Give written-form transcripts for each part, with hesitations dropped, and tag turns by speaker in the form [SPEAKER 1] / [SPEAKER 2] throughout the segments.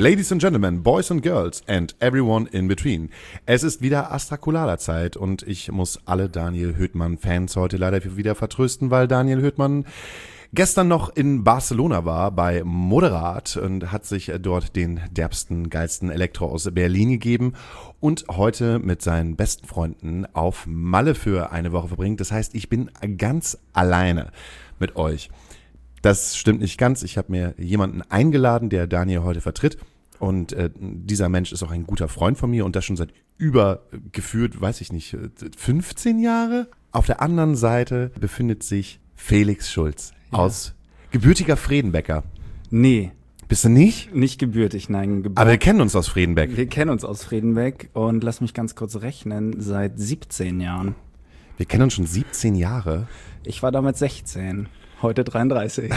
[SPEAKER 1] Ladies and Gentlemen, Boys and Girls and everyone in between. Es ist wieder Astrakulada-Zeit und ich muss alle Daniel Höhtmann-Fans heute leider wieder vertrösten, weil Daniel Höhtmann gestern noch in Barcelona war bei Moderat und hat sich dort den derbsten, geilsten Elektro aus Berlin gegeben und heute mit seinen besten Freunden auf Malle für eine Woche verbringt. Das heißt, ich bin ganz alleine mit euch. Das stimmt nicht ganz. Ich habe mir jemanden eingeladen, der Daniel heute vertritt. Und dieser Mensch ist auch ein guter Freund von mir und das schon seit gefühlt, weiß ich nicht, 15 Jahre. Auf der anderen Seite befindet sich Felix Schulz aus gebürtiger Fredenbecker.
[SPEAKER 2] Nee.
[SPEAKER 1] Bist du nicht?
[SPEAKER 2] Nicht gebürtig, nein.
[SPEAKER 1] Aber wir kennen uns aus Fredenbeck.
[SPEAKER 2] Wir kennen uns aus Fredenbeck und lass mich ganz kurz rechnen, seit 17 Jahren.
[SPEAKER 1] Wir kennen uns schon 17 Jahre?
[SPEAKER 2] Ich war damals 16. Heute 33.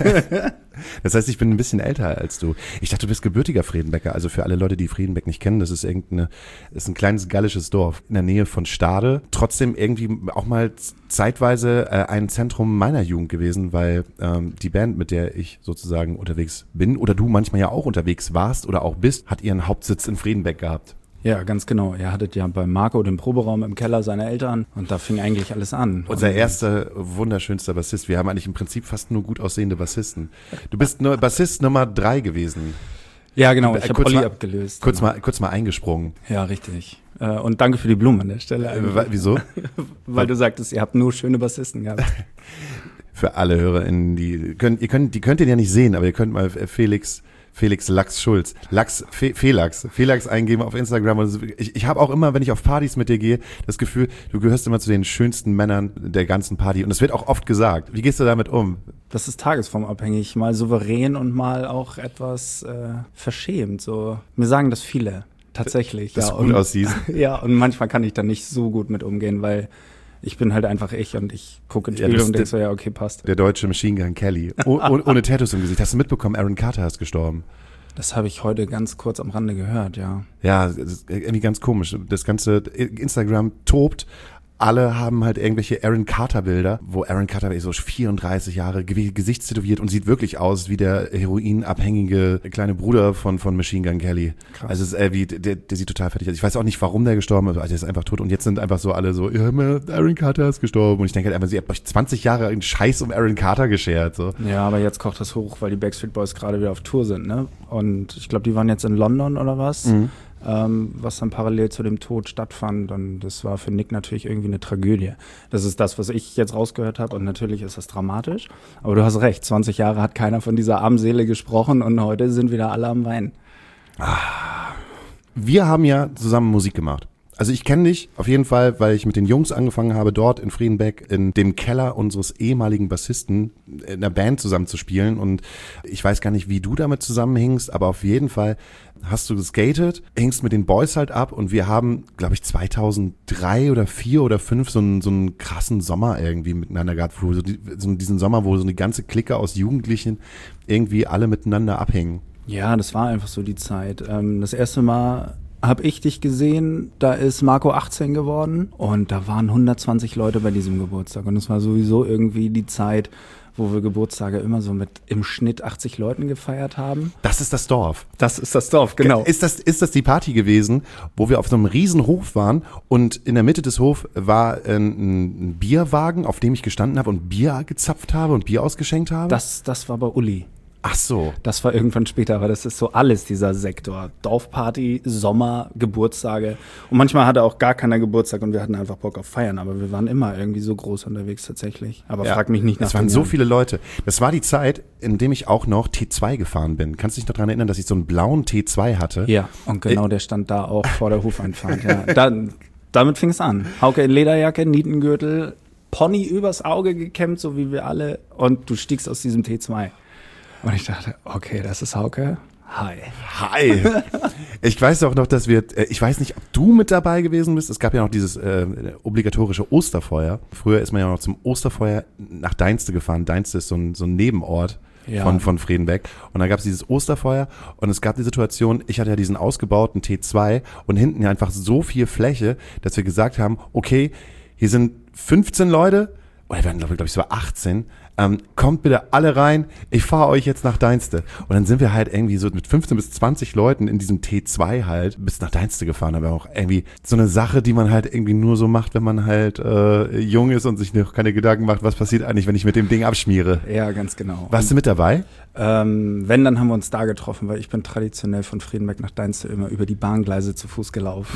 [SPEAKER 1] Das heißt, ich bin ein bisschen älter als du. Ich dachte, du bist gebürtiger Fredenbecker. Also für alle Leute, die Fredenbeck nicht kennen, das ist ein kleines gallisches Dorf in der Nähe von Stade. Trotzdem irgendwie auch mal zeitweise ein Zentrum meiner Jugend gewesen, weil die Band, mit der ich sozusagen unterwegs bin oder du manchmal ja auch unterwegs warst oder auch bist, hat ihren Hauptsitz in Fredenbeck gehabt.
[SPEAKER 2] Ja, ganz genau. Ihr hattet ja bei Marco den Proberaum im Keller seiner Eltern und da fing eigentlich alles an.
[SPEAKER 1] Unser erster, wunderschönster Bassist. Wir haben eigentlich im Prinzip fast nur gut aussehende Bassisten. Du bist nur Bassist Nummer 3 gewesen.
[SPEAKER 2] Ja, genau. Ich habe Olli abgelöst.
[SPEAKER 1] Kurz mal eingesprungen.
[SPEAKER 2] Ja, richtig. Und danke für die Blumen an der Stelle.
[SPEAKER 1] Wieso?
[SPEAKER 2] Weil du sagtest, ihr habt nur schöne Bassisten gehabt.
[SPEAKER 1] Für alle HörerInnen, die könnt ihr ja nicht sehen, aber ihr könnt mal Felix Lachs Schulz. Felax eingeben auf Instagram. Ich habe auch immer, wenn ich auf Partys mit dir gehe, das Gefühl, du gehörst immer zu den schönsten Männern der ganzen Party. Und das wird auch oft gesagt. Wie gehst du damit um?
[SPEAKER 2] Das ist tagesformabhängig. Mal souverän und mal auch etwas verschämt. So. Mir sagen das viele. Tatsächlich.
[SPEAKER 1] Dass du gut aussiehst.
[SPEAKER 2] Ja, und manchmal kann ich da nicht so gut mit umgehen, weil ich bin halt einfach ich und ich gucke ins Spiel und denke so, ja, okay, passt.
[SPEAKER 1] Der deutsche Machine Gun Kelly. Ohne Tattoos im Gesicht. Hast du mitbekommen, Aaron Carter ist gestorben?
[SPEAKER 2] Das habe ich heute ganz kurz am Rande gehört, ja.
[SPEAKER 1] Ja, das ist irgendwie ganz komisch. Das ganze Instagram tobt. Alle haben halt irgendwelche Aaron Carter Bilder, wo Aaron Carter ist so 34 Jahre gesichtstätowiert und sieht wirklich aus wie der heroinabhängige kleine Bruder von Machine Gun Kelly. Krass. Also es ist der sieht total fertig aus. Ich weiß auch nicht, warum der gestorben ist, also der ist einfach tot und jetzt sind einfach so alle so, ja, Aaron Carter ist gestorben und ich denke halt einfach, ihr habt euch 20 Jahre einen Scheiß um Aaron Carter geschert, so.
[SPEAKER 2] Ja, aber jetzt kocht das hoch, weil die Backstreet Boys gerade wieder auf Tour sind, ne? Und ich glaube, die waren jetzt in London oder was? Mhm. Was dann parallel zu dem Tod stattfand und das war für Nick natürlich irgendwie eine Tragödie. Das ist das, was ich jetzt rausgehört habe und natürlich ist das dramatisch, aber du hast recht, 20 Jahre hat keiner von dieser armen Seele gesprochen und heute sind wieder alle am Weinen.
[SPEAKER 1] Wir haben ja zusammen Musik gemacht. Also ich kenne dich auf jeden Fall, weil ich mit den Jungs angefangen habe, dort in Friedenbeck in dem Keller unseres ehemaligen Bassisten in der Band zusammen zu spielen und ich weiß gar nicht, wie du damit zusammenhingst, aber auf jeden Fall hast du geskatet, hingst mit den Boys halt ab und wir haben, glaube ich, 2003 oder 4 oder 5 so einen krassen Sommer irgendwie miteinander gehabt, wo diesen Sommer, wo so eine ganze Clique aus Jugendlichen irgendwie alle miteinander abhängen.
[SPEAKER 2] Ja, das war einfach so die Zeit. Das erste Mal habe ich dich gesehen, da ist Marco 18 geworden und da waren 120 Leute bei diesem Geburtstag und es war sowieso irgendwie die Zeit, wo wir Geburtstage immer so mit im Schnitt 80 Leuten gefeiert haben.
[SPEAKER 1] Das ist das Dorf.
[SPEAKER 2] Das ist das Dorf, genau.
[SPEAKER 1] Ist das die Party gewesen, wo wir auf so einem riesen Hof waren und in der Mitte des Hofs war ein Bierwagen, auf dem ich gestanden habe und Bier gezapft habe und Bier ausgeschenkt habe?
[SPEAKER 2] Das war bei Uli.
[SPEAKER 1] Ach so.
[SPEAKER 2] Das war irgendwann später, aber das ist so alles, dieser Sektor. Dorfparty, Sommer, Geburtstage. Und manchmal hatte auch gar keiner Geburtstag und wir hatten einfach Bock auf Feiern. Aber wir waren immer irgendwie so groß unterwegs tatsächlich. Aber ja, frag mich nicht nach.
[SPEAKER 1] Es waren so viele Leute. Das war die Zeit, in dem ich auch noch T2 gefahren bin. Kannst du dich noch daran erinnern, dass ich so einen blauen T2 hatte?
[SPEAKER 2] Ja, und genau der stand da auch vor der Hofeinfahrt. Ja. Damit fing es an. Hauke in Lederjacke, Nietengürtel, Pony übers Auge gekämmt, so wie wir alle. Und du stiegst aus diesem T2. Und ich dachte, okay, das ist Hauke. Hi. Ich weiß auch noch, dass ich weiß nicht, ob du mit dabei gewesen bist. Es gab ja noch dieses obligatorische Osterfeuer. Früher ist man ja noch zum Osterfeuer nach Deinste gefahren. Deinste ist so ein Nebenort von Fredenbeck. Und dann gab es dieses Osterfeuer und es gab die Situation, ich hatte ja diesen ausgebauten T2 und hinten ja einfach so viel Fläche, dass wir gesagt haben, okay, hier sind 15 Leute
[SPEAKER 1] wir waren glaube ich so 18, kommt bitte alle rein, ich fahre euch jetzt nach Deinste. Und dann sind wir halt irgendwie so mit 15 bis 20 Leuten in diesem T2 halt bis nach Deinste gefahren. Aber auch irgendwie so eine Sache, die man halt irgendwie nur so macht, wenn man halt jung ist und sich noch keine Gedanken macht, was passiert eigentlich, wenn ich mit dem Ding abschmiere.
[SPEAKER 2] Ja, ganz genau.
[SPEAKER 1] Warst du mit dabei?
[SPEAKER 2] Wenn, dann haben wir uns da getroffen, weil ich bin traditionell von Friedenberg nach Deinste immer über die Bahngleise zu Fuß gelaufen.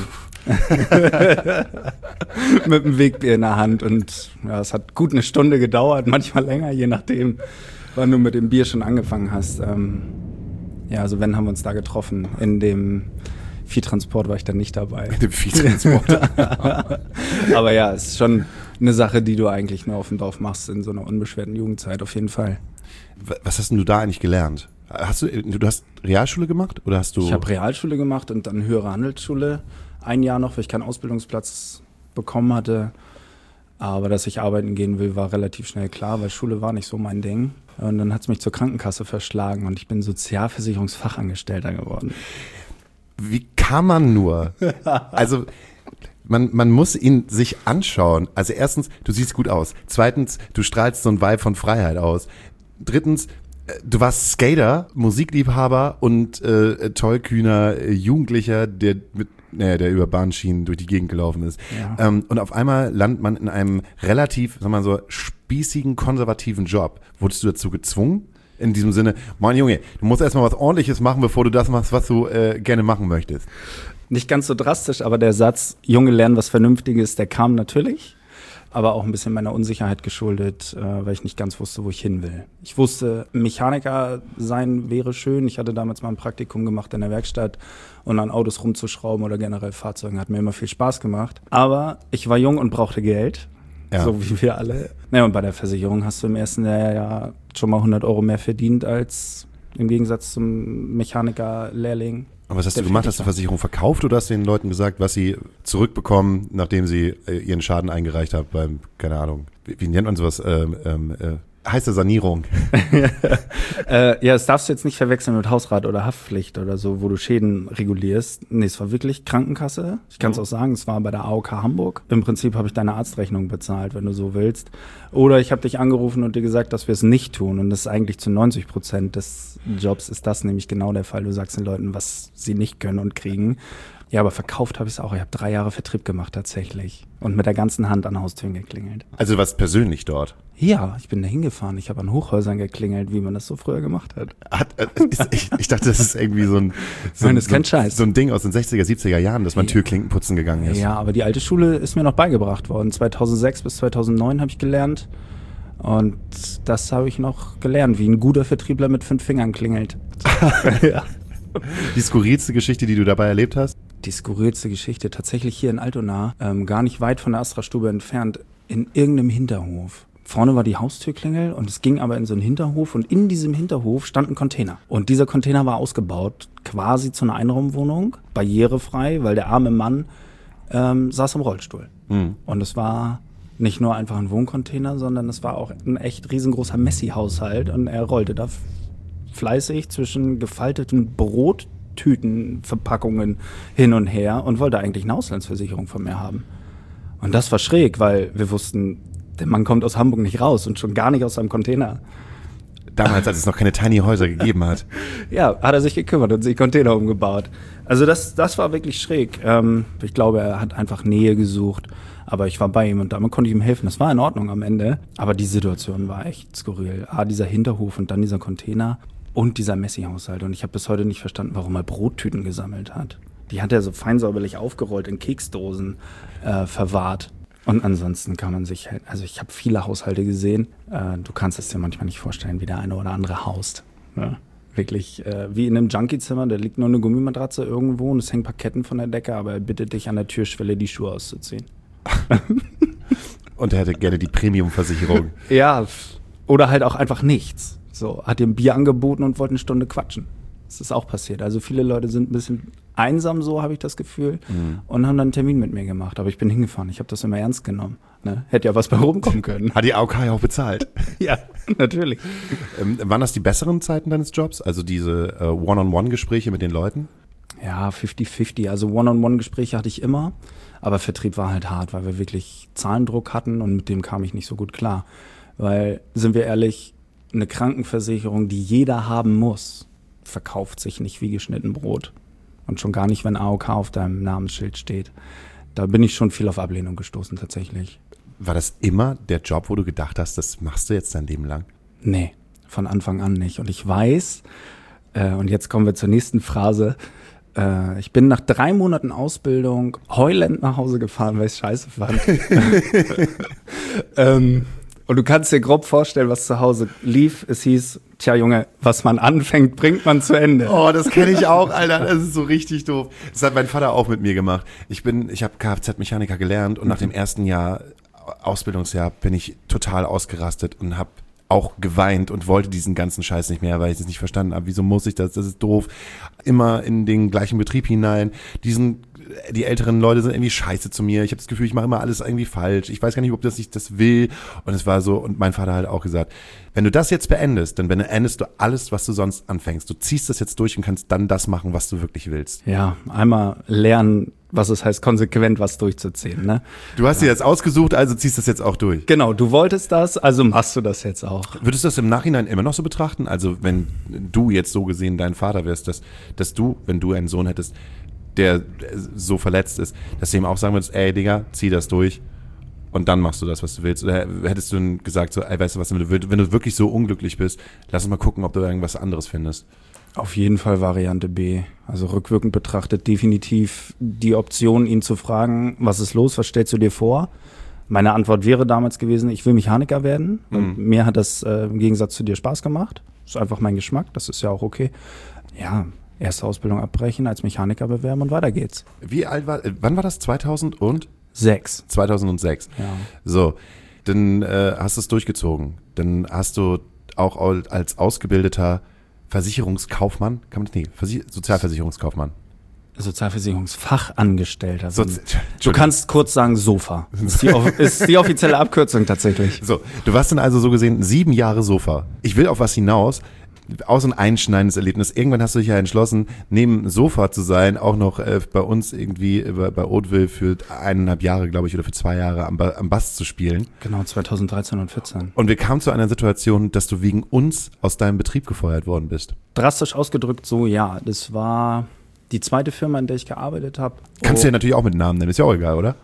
[SPEAKER 2] Mit dem Wegbier in der Hand und ja, es hat gut eine Stunde gedauert, manchmal länger, je nachdem, wann du mit dem Bier schon angefangen hast. Ja, also wenn, haben wir uns da getroffen. In dem Viehtransport war ich dann nicht dabei.
[SPEAKER 1] In dem Viehtransport.
[SPEAKER 2] Aber ja, es ist schon eine Sache, die du eigentlich nur auf dem Dorf machst in so einer unbeschwerten Jugendzeit, auf jeden Fall.
[SPEAKER 1] Was hast denn du da eigentlich gelernt? Du hast Realschule gemacht oder hast du?
[SPEAKER 2] Ich habe Realschule gemacht und dann höhere Handelsschule. Ein Jahr noch, weil ich keinen Ausbildungsplatz bekommen hatte. Aber dass ich arbeiten gehen will, war relativ schnell klar, weil Schule war nicht so mein Ding. Und dann hat es mich zur Krankenkasse verschlagen und ich bin Sozialversicherungsfachangestellter geworden.
[SPEAKER 1] Wie kann man nur? Also man muss ihn sich anschauen. Also erstens, du siehst gut aus. Zweitens, du strahlst so ein Vibe von Freiheit aus. Drittens, du warst Skater, Musikliebhaber und tollkühner Jugendlicher, der über Bahnschienen durch die Gegend gelaufen ist.
[SPEAKER 2] Ja.
[SPEAKER 1] Und auf einmal landet man in einem relativ, sagen wir mal so, spießigen, konservativen Job. Wurdest du dazu gezwungen? In diesem Sinne, mein Junge, du musst erstmal was Ordentliches machen, bevor du das machst, was du gerne machen möchtest.
[SPEAKER 2] Nicht ganz so drastisch, aber der Satz, Junge, lernen was Vernünftiges, der kam natürlich. Aber auch ein bisschen meiner Unsicherheit geschuldet, weil ich nicht ganz wusste, wo ich hin will. Ich wusste, Mechaniker sein wäre schön. Ich hatte damals mal ein Praktikum gemacht in der Werkstatt und an Autos rumzuschrauben oder generell Fahrzeugen hat mir immer viel Spaß gemacht. Aber ich war jung und brauchte Geld,
[SPEAKER 1] ja.
[SPEAKER 2] So wie wir alle. Naja, und bei der Versicherung hast du im ersten Jahr ja schon mal 100 Euro mehr verdient als im Gegensatz zum Mechaniker-Lehrling.
[SPEAKER 1] Und was hast du gemacht? Hast du Versicherung verkauft oder hast du den Leuten gesagt, was sie zurückbekommen, nachdem sie ihren Schaden eingereicht haben beim, keine Ahnung, wie nennt man sowas, heiße Sanierung?
[SPEAKER 2] Ja, das darfst du jetzt nicht verwechseln mit Hausrat oder Haftpflicht oder so, wo du Schäden regulierst. Nee, es war wirklich Krankenkasse. Ich kann es auch sagen, es war bei der AOK Hamburg. Im Prinzip habe ich deine Arztrechnung bezahlt, wenn du so willst. Oder ich habe dich angerufen und dir gesagt, dass wir es nicht tun. Und das ist eigentlich zu 90% des Jobs ist das nämlich genau der Fall. Du sagst den Leuten, was sie nicht können und kriegen. Ja, aber verkauft habe ich es auch. Ich habe 3 Jahre Vertrieb gemacht tatsächlich. Und mit der ganzen Hand an Haustüren geklingelt.
[SPEAKER 1] Also du warst persönlich dort?
[SPEAKER 2] Ja, ich bin da hingefahren. Ich habe an Hochhäusern geklingelt, wie man das so früher gemacht hat.
[SPEAKER 1] Ich dachte, das ist irgendwie
[SPEAKER 2] Nein, das ist kein Scheiß.
[SPEAKER 1] So ein Ding aus den 60er, 70er Jahren, dass man Türklinken putzen gegangen ist.
[SPEAKER 2] Ja, aber die alte Schule ist mir noch beigebracht worden. 2006 bis 2009 habe ich gelernt. Und das habe ich noch gelernt, wie ein guter Vertriebler mit 5 Fingern klingelt. Ja.
[SPEAKER 1] Die skurrilste Geschichte, die du dabei erlebt hast?
[SPEAKER 2] Die skurrilste Geschichte, tatsächlich hier in Altona, gar nicht weit von der Astra-Stube entfernt, in irgendeinem Hinterhof. Vorne war die Haustürklingel und es ging aber in so einen Hinterhof und in diesem Hinterhof stand ein Container. Und dieser Container war ausgebaut, quasi zu einer Einraumwohnung, barrierefrei, weil der arme Mann saß im Rollstuhl. Mhm. Und es war nicht nur einfach ein Wohncontainer, sondern es war auch ein echt riesengroßer Messi-Haushalt und er rollte da fleißig zwischen gefalteten Brottütenverpackungen hin und her und wollte eigentlich eine Auslandsversicherung von mir haben. Und das war schräg, weil wir wussten, der Mann kommt aus Hamburg nicht raus und schon gar nicht aus seinem Container.
[SPEAKER 1] Damals, als es noch keine Tiny Häuser gegeben hat.
[SPEAKER 2] Ja, hat er sich gekümmert und sich Container umgebaut. Also das war wirklich schräg. Ich glaube, er hat einfach Nähe gesucht. Aber ich war bei ihm und damit konnte ich ihm helfen. Das war in Ordnung am Ende. Aber die Situation war echt skurril. Dieser Hinterhof und dann dieser Container und dieser Messi-Haushalt. Und ich habe bis heute nicht verstanden, warum er Brottüten gesammelt hat. Die hat er so feinsäuberlich aufgerollt in Keksdosen verwahrt. Und ansonsten kann man sich halt, also ich habe viele Haushalte gesehen. Du kannst es dir manchmal nicht vorstellen, wie der eine oder andere haust. Ja, wirklich wie in einem Junkie-Zimmer, da liegt nur eine Gummimatratze irgendwo und es hängen Parketten von der Decke, aber er bittet dich an der Türschwelle, die Schuhe auszuziehen.
[SPEAKER 1] Und er hätte gerne die Premium-Versicherung.
[SPEAKER 2] Ja, oder halt auch einfach nichts. So, hat ihm Bier angeboten und wollte eine Stunde quatschen. Das ist auch passiert. Also viele Leute sind ein bisschen einsam, so habe ich das Gefühl, und haben dann einen Termin mit mir gemacht. Aber ich bin hingefahren, ich habe das immer ernst genommen. Ne? Hätte ja was bei rumkommen können.
[SPEAKER 1] Hat die AOK ja auch bezahlt?
[SPEAKER 2] Ja, natürlich.
[SPEAKER 1] Waren das die besseren Zeiten deines Jobs? Also diese One-on-One-Gespräche mit den Leuten?
[SPEAKER 2] Ja, 50-50. Also One-on-One-Gespräche hatte ich immer. Aber Vertrieb war halt hart, weil wir wirklich Zahlendruck hatten und mit dem kam ich nicht so gut klar. Weil, sind wir ehrlich, eine Krankenversicherung, die jeder haben muss, verkauft sich nicht wie geschnitten Brot. Und schon gar nicht, wenn AOK auf deinem Namensschild steht. Da bin ich schon viel auf Ablehnung gestoßen tatsächlich.
[SPEAKER 1] War das immer der Job, wo du gedacht hast, das machst du jetzt dein Leben lang?
[SPEAKER 2] Nee, von Anfang an nicht. Und ich weiß, und jetzt kommen wir zur nächsten Phrase, ich bin nach 3 Monaten Ausbildung heulend nach Hause gefahren, weil ich es scheiße fand. Und du kannst dir grob vorstellen, was zu Hause lief. Es hieß, tja Junge, was man anfängt, bringt man zu Ende.
[SPEAKER 1] Oh, das kenne ich auch, Alter. Das ist so richtig doof. Das hat mein Vater auch mit mir gemacht. Ich habe Kfz-Mechaniker gelernt und nach dem ersten Ausbildungsjahr bin ich total ausgerastet und habe auch geweint und wollte diesen ganzen Scheiß nicht mehr, weil ich es nicht verstanden habe. Wieso muss ich das? Das ist doof. Immer in den gleichen Betrieb hinein. Die älteren Leute sind irgendwie scheiße zu mir. Ich habe das Gefühl, ich mache immer alles irgendwie falsch. Ich weiß gar nicht, ob ich das will. Und es war so, und mein Vater hat auch gesagt, wenn du das jetzt beendest, dann beendest du alles, was du sonst anfängst. Du ziehst das jetzt durch und kannst dann das machen, was du wirklich willst.
[SPEAKER 2] Ja, einmal lernen, was es heißt, konsequent was durchzuziehen. Ne?
[SPEAKER 1] Du hast dir jetzt ausgesucht, also ziehst das jetzt auch durch.
[SPEAKER 2] Genau, du wolltest das, also machst du das jetzt auch.
[SPEAKER 1] Würdest du das im Nachhinein immer noch so betrachten? Also wenn du jetzt so gesehen dein Vater wärst, dass du, wenn du einen Sohn hättest, der so verletzt ist, dass du ihm auch sagen würdest, ey Digga, zieh das durch und dann machst du das, was du willst? Oder hättest du dann gesagt, so, ey, weißt du was, wenn du wirklich so unglücklich bist, lass uns mal gucken, ob du irgendwas anderes findest?
[SPEAKER 2] Auf jeden Fall Variante B. Also rückwirkend betrachtet definitiv die Option, ihn zu fragen, was ist los, was stellst du dir vor? Meine Antwort wäre damals gewesen, ich will Mechaniker werden. Und mir hat das im Gegensatz zu dir Spaß gemacht. Das ist einfach mein Geschmack, das ist ja auch okay. Ja, erste Ausbildung abbrechen, als Mechaniker bewerben und weiter geht's.
[SPEAKER 1] Wann war das? 2006. 2006.
[SPEAKER 2] Ja.
[SPEAKER 1] So, dann hast du es durchgezogen. Dann hast du auch als ausgebildeter Versicherungskaufmann, Sozialversicherungskaufmann.
[SPEAKER 2] Sozialversicherungsfachangestellter. Du kannst kurz sagen SOFA. Ist die offizielle Abkürzung tatsächlich.
[SPEAKER 1] So, du warst dann also so gesehen 7 Jahre SOFA. Ich will auf was hinaus. Auch so ein einschneidendes Erlebnis. Irgendwann hast du dich ja entschlossen, neben Sofa zu sein, auch noch bei uns irgendwie bei Hauteville für 1,5 Jahre, glaube ich, oder für 2 Jahre am Bass zu spielen.
[SPEAKER 2] Genau, 2013 und 14.
[SPEAKER 1] Und wir kamen zu einer Situation, dass du wegen uns aus deinem Betrieb gefeuert worden bist.
[SPEAKER 2] Drastisch ausgedrückt so, ja. Das war die zweite Firma, in der ich gearbeitet habe.
[SPEAKER 1] Kannst du ja natürlich auch mit Namen nennen, ist ja auch egal, oder?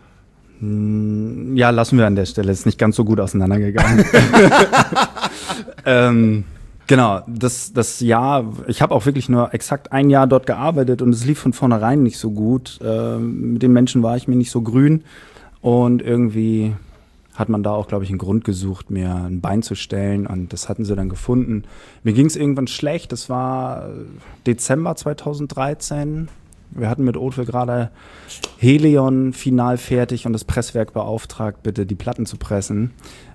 [SPEAKER 2] Ja, lassen wir an der Stelle. Ist nicht ganz so gut auseinandergegangen. Genau, das Jahr, ich habe auch wirklich nur exakt 1 Jahr dort gearbeitet und es lief von vornherein nicht so gut. Mit den Menschen war ich mir nicht so grün und irgendwie hat man da auch, glaube ich, einen Grund gesucht, mir ein Bein zu stellen und das hatten sie dann gefunden. Mir ging es irgendwann schlecht, das war Dezember 2013. Wir hatten mit Hauteville gerade Helion final fertig und das Presswerk beauftragt, bitte die Platten zu pressen.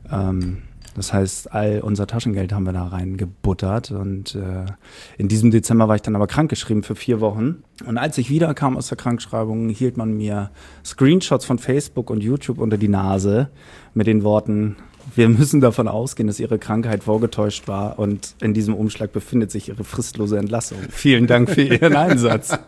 [SPEAKER 2] Das heißt, all unser Taschengeld haben wir da reingebuttert und in diesem Dezember war ich dann aber krankgeschrieben für 4 Wochen. Und als ich wiederkam aus der Krankschreibung, hielt man mir Screenshots von Facebook und YouTube unter die Nase mit den Worten, wir müssen davon ausgehen, dass Ihre Krankheit vorgetäuscht war und in diesem Umschlag befindet sich Ihre fristlose Entlassung. Vielen Dank für Ihren Einsatz.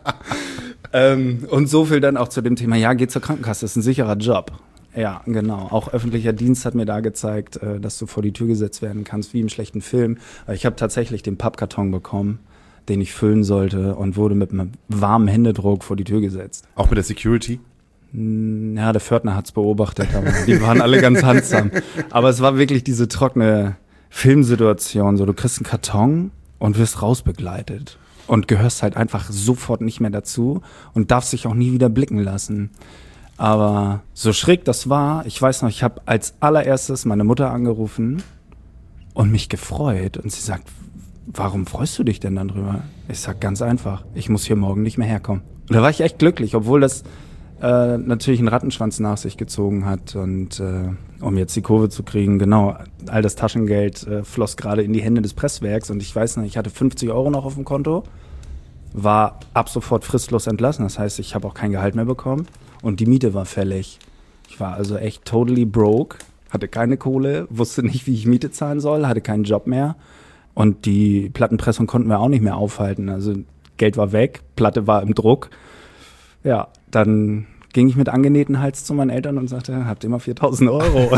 [SPEAKER 2] Und so viel dann auch zu dem Thema, ja, geh zur Krankenkasse, das ist ein sicherer Job. Ja, genau. Auch öffentlicher Dienst hat mir da gezeigt, dass du vor die Tür gesetzt werden kannst, wie im schlechten Film. Ich habe tatsächlich den Pappkarton bekommen, den ich füllen sollte und wurde mit einem warmen Händedruck vor die Tür gesetzt.
[SPEAKER 1] Auch mit der Security?
[SPEAKER 2] Ja, der Pförtner hat's beobachtet, aber die waren alle ganz handsam. Aber es war wirklich diese trockene Filmsituation. So, du kriegst einen Karton und wirst rausbegleitet und gehörst halt einfach sofort nicht mehr dazu und darfst dich auch nie wieder blicken lassen. Aber so schräg das war, ich weiß noch, ich habe als allererstes meine Mutter angerufen und mich gefreut. Und sie sagt, warum freust du dich denn dann drüber? Ich sag ganz einfach, ich muss hier morgen nicht mehr herkommen. Und da war ich echt glücklich, obwohl das natürlich einen Rattenschwanz nach sich gezogen hat. Und um jetzt die Kurve zu kriegen, genau, all das Taschengeld floss gerade in die Hände des Presswerks. Und ich weiß noch, ich hatte 50 € noch auf dem Konto, war ab sofort fristlos entlassen. Das heißt, ich habe auch kein Gehalt mehr bekommen. Und die Miete war fällig. Ich war also echt totally broke, hatte keine Kohle, wusste nicht, wie ich Miete zahlen soll, hatte keinen Job mehr. Und die Plattenpressung konnten wir auch nicht mehr aufhalten. Also Geld war weg, Platte war im Druck. Ja, dann ging ich mit angenähten Hals zu meinen Eltern und sagte, habt ihr mal 4.000 Euro?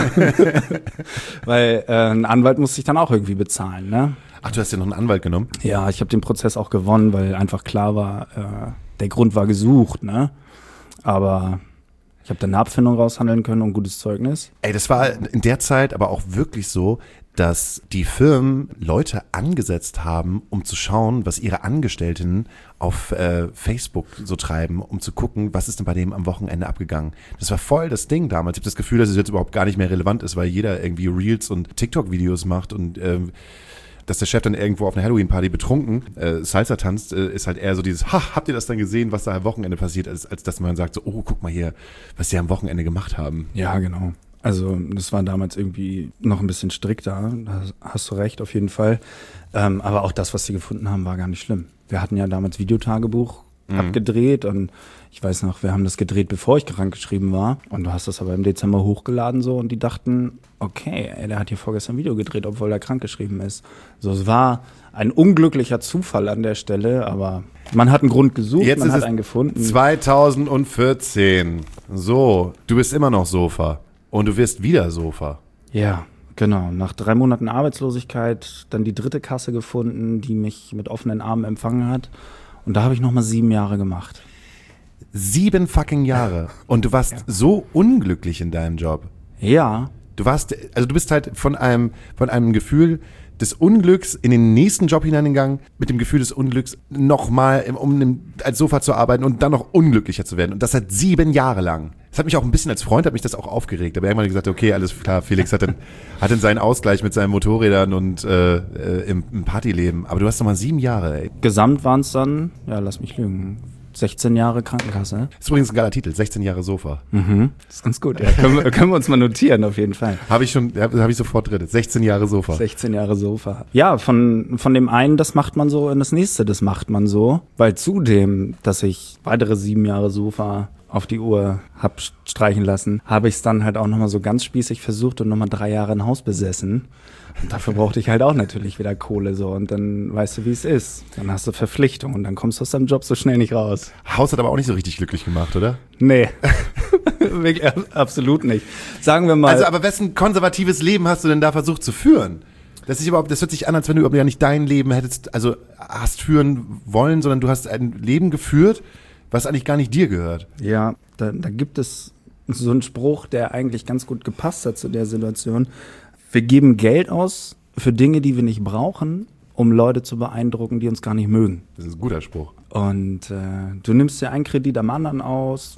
[SPEAKER 2] Weil ein Anwalt musste ich dann auch irgendwie bezahlen, ne?
[SPEAKER 1] Ach, du hast ja noch einen Anwalt genommen?
[SPEAKER 2] Ja, ich habe den Prozess auch gewonnen, weil einfach klar war, der Grund war gesucht, ne? Aber ich habe dann eine Abfindung raushandeln können und ein gutes Zeugnis.
[SPEAKER 1] Ey, das war in der Zeit aber auch wirklich so, dass die Firmen Leute angesetzt haben, um zu schauen, was ihre Angestellten auf Facebook so treiben, um zu gucken, was ist denn bei dem am Wochenende abgegangen. Das war voll das Ding damals. Ich habe das Gefühl, dass es jetzt überhaupt gar nicht mehr relevant ist, weil jeder irgendwie Reels und TikTok-Videos macht und dass der Chef dann irgendwo auf einer Halloween-Party betrunken Salsa tanzt, ist halt eher so dieses, habt ihr das dann gesehen, was da am Wochenende passiert, als dass man sagt so, oh, guck mal hier, was die am Wochenende gemacht haben.
[SPEAKER 2] Ja, genau. Also das war damals irgendwie noch ein bisschen strikter, da hast du recht, auf jeden Fall. Aber auch das, was sie gefunden haben, war gar nicht schlimm. Wir hatten ja damals Videotagebuch abgedreht und ich weiß noch, wir haben das gedreht, bevor ich krankgeschrieben war und du hast das aber im Dezember hochgeladen so und die dachten, okay, der hat hier vorgestern ein Video gedreht, obwohl er krankgeschrieben ist. So, es war ein unglücklicher Zufall an der Stelle, aber man hat einen Grund gesucht,
[SPEAKER 1] Jetzt
[SPEAKER 2] man
[SPEAKER 1] ist
[SPEAKER 2] hat
[SPEAKER 1] es
[SPEAKER 2] einen gefunden.
[SPEAKER 1] 2014. So, du bist immer noch Sofa und du wirst wieder Sofa.
[SPEAKER 2] Ja, genau. Nach 3 Monaten Arbeitslosigkeit dann die 3. Kasse gefunden, die mich mit offenen Armen empfangen hat. Und da habe ich nochmal 7 Jahre gemacht.
[SPEAKER 1] 7 fucking Jahre. Und du warst so unglücklich in deinem Job.
[SPEAKER 2] Ja.
[SPEAKER 1] Du bist halt von einem Gefühl des Unglücks in den nächsten Job hineingegangen, mit dem Gefühl des Unglücks nochmal, als Sofa zu arbeiten und dann noch unglücklicher zu werden. Und das hat 7 Jahre lang. Das hat mich auch ein bisschen als Freund, hat mich das auch aufgeregt. Aber irgendwann gesagt, okay, alles klar, Felix hat dann seinen Ausgleich mit seinen Motorrädern und im Partyleben. Aber du hast nochmal 7 Jahre, ey.
[SPEAKER 2] Gesamt waren es dann, ja, lass mich lügen, 16 Jahre Krankenkasse.
[SPEAKER 1] Das ist übrigens ein geiler Titel, 16 Jahre Sofa.
[SPEAKER 2] Mhm. Das ist ganz gut, ja. Können wir uns mal notieren, auf jeden Fall.
[SPEAKER 1] Habe ich sofort drin. 16 Jahre Sofa.
[SPEAKER 2] 16 Jahre Sofa. Ja, von dem einen, das macht man so, in das nächste, das macht man so. Weil zudem, dass ich weitere 7 Jahre Sofa auf die Uhr hab streichen lassen, habe ich es dann halt auch nochmal so ganz spießig versucht und nochmal 3 Jahre ein Haus besessen. Und dafür brauchte ich halt auch natürlich wieder Kohle so. Und dann weißt du, wie es ist. Dann hast du Verpflichtung und dann kommst du aus deinem Job so schnell nicht raus.
[SPEAKER 1] Haus hat aber auch nicht so richtig glücklich gemacht, oder?
[SPEAKER 2] Nee, wirklich, absolut nicht. Sagen wir mal.
[SPEAKER 1] Also, aber wessen konservatives Leben hast du denn da versucht zu führen? Das hört sich an, als wenn du überhaupt ja nicht dein Leben hast führen wollen, sondern du hast ein Leben geführt, was eigentlich gar nicht dir gehört.
[SPEAKER 2] Ja, da gibt es so einen Spruch, der eigentlich ganz gut gepasst hat zu der Situation. Wir geben Geld aus für Dinge, die wir nicht brauchen, um Leute zu beeindrucken, die uns gar nicht mögen.
[SPEAKER 1] Das ist ein guter Spruch.
[SPEAKER 2] Und du nimmst dir einen Kredit am anderen aus,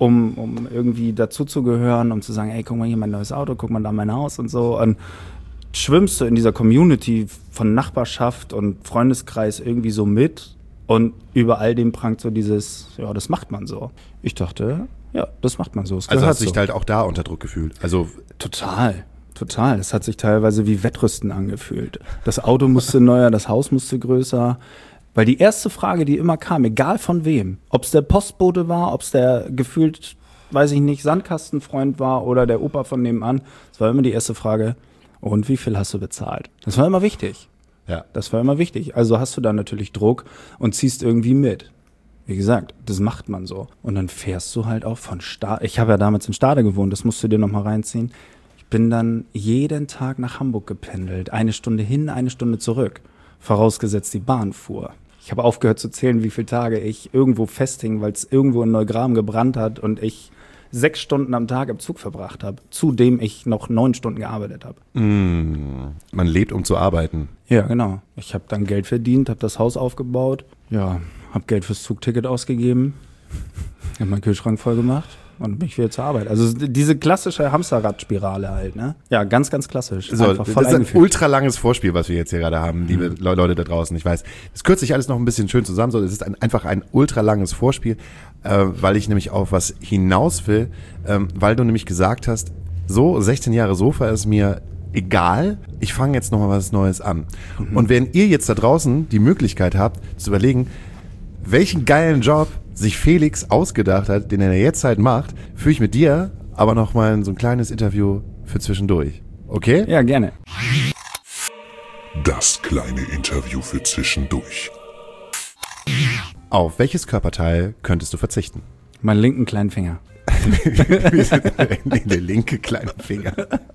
[SPEAKER 2] um irgendwie dazuzugehören, um zu sagen, ey, guck mal hier mein neues Auto, guck mal da mein Haus und so. Und schwimmst du in dieser Community von Nachbarschaft und Freundeskreis irgendwie so mit und über all dem prangt so dieses, ja, das macht man so. Ich dachte, ja, das macht man so.
[SPEAKER 1] Also hast du dich halt auch da unter Druck gefühlt? Also
[SPEAKER 2] Total. Es hat sich teilweise wie Wettrüsten angefühlt. Das Auto musste neuer, das Haus musste größer. Weil die erste Frage, die immer kam, egal von wem, ob es der Postbote war, ob es der gefühlt, weiß ich nicht, Sandkastenfreund war oder der Opa von nebenan, das war immer die erste Frage, und wie viel hast du bezahlt? Das war immer wichtig.
[SPEAKER 1] ja.
[SPEAKER 2] Das war immer wichtig. Also hast du da natürlich Druck und ziehst irgendwie mit. Wie gesagt, das macht man so. Und dann fährst du halt auch von Stade. Ich habe ja damals in Stade gewohnt, das musst du dir nochmal reinziehen. Ich bin dann jeden Tag nach Hamburg gependelt. 1 Stunde hin, 1 Stunde zurück. Vorausgesetzt die Bahn fuhr. Ich habe aufgehört zu zählen, wie viele Tage ich irgendwo festhing, weil es irgendwo in Neugraben gebrannt hat und ich 6 Stunden am Tag im Zug verbracht habe, zudem ich noch 9 Stunden gearbeitet habe.
[SPEAKER 1] Man lebt, um zu arbeiten.
[SPEAKER 2] Ja, genau. Ich habe dann Geld verdient, habe das Haus aufgebaut, ja, habe Geld fürs Zugticket ausgegeben, habe meinen Kühlschrank voll gemacht und bin ich wieder zur Arbeit. Also diese klassische Hamsterradspirale halt, ne? Ja, ganz, ganz klassisch.
[SPEAKER 1] So, das ist ein ultra langes Vorspiel, was wir jetzt hier gerade haben, liebe Leute da draußen. Ich weiß, das kürzt sich alles noch ein bisschen schön zusammen. So, es ist einfach ein ultra langes Vorspiel, weil ich nämlich auf was hinaus will, weil du nämlich gesagt hast, so 16 Jahre Sofa ist mir egal, ich fange jetzt nochmal was Neues an. Und wenn ihr jetzt da draußen die Möglichkeit habt, zu überlegen, welchen geilen Job sich Felix ausgedacht hat, den er jetzt halt macht, führe ich mit dir aber noch mal so ein kleines Interview für zwischendurch. Okay?
[SPEAKER 2] Ja, gerne.
[SPEAKER 3] Das kleine Interview für zwischendurch.
[SPEAKER 1] Auf welches Körperteil könntest du verzichten?
[SPEAKER 2] Meinen linken kleinen Finger.
[SPEAKER 1] Nee, der linke kleine Finger.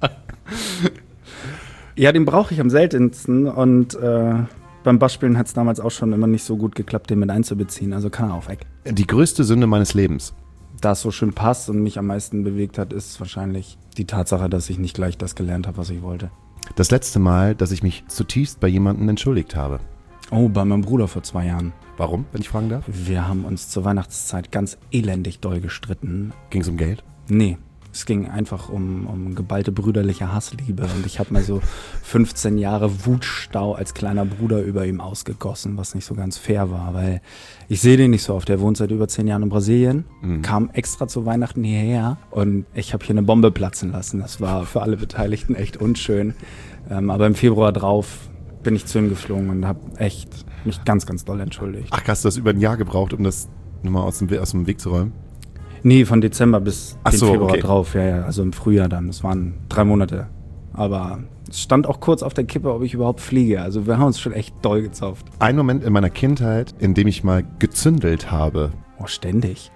[SPEAKER 2] Ja, den brauche ich am seltensten und beim Bassspielen hat es damals auch schon immer nicht so gut geklappt, den mit einzubeziehen, also kann er auch weg.
[SPEAKER 1] Die größte Sünde meines Lebens.
[SPEAKER 2] Da es so schön passt und mich am meisten bewegt hat, ist wahrscheinlich die Tatsache, dass ich nicht gleich das gelernt habe, was ich wollte.
[SPEAKER 1] Das letzte Mal, dass ich mich zutiefst bei jemandem entschuldigt habe.
[SPEAKER 2] Oh, bei meinem Bruder vor 2 Jahren.
[SPEAKER 1] Warum, wenn ich fragen darf?
[SPEAKER 2] Wir haben uns zur Weihnachtszeit ganz elendig doll gestritten.
[SPEAKER 1] Ging es um Geld?
[SPEAKER 2] Nee, es ging einfach um geballte brüderliche Hassliebe. Und ich habe mal so 15 Jahre Wutstau als kleiner Bruder über ihm ausgegossen, was nicht so ganz fair war, weil ich sehe den nicht so oft. Der wohnt seit über 10 Jahren in Brasilien, kam extra zu Weihnachten hierher und ich habe hier eine Bombe platzen lassen. Das war für alle Beteiligten echt unschön. Aber im Februar drauf bin ich zu ihm geflogen und habe echt mich ganz, ganz doll entschuldigt.
[SPEAKER 1] Ach krass, du hast über ein Jahr gebraucht, um das nochmal aus dem Weg zu räumen?
[SPEAKER 2] Nee, von Dezember bis den
[SPEAKER 1] so,
[SPEAKER 2] Februar
[SPEAKER 1] okay.
[SPEAKER 2] drauf, ja, also im Frühjahr dann. Das waren 3 Monate. Aber es stand auch kurz auf der Kippe, ob ich überhaupt fliege. Also wir haben uns schon echt doll gezopft.
[SPEAKER 1] Ein Moment in meiner Kindheit, in dem ich mal gezündelt habe.
[SPEAKER 2] Oh, ständig.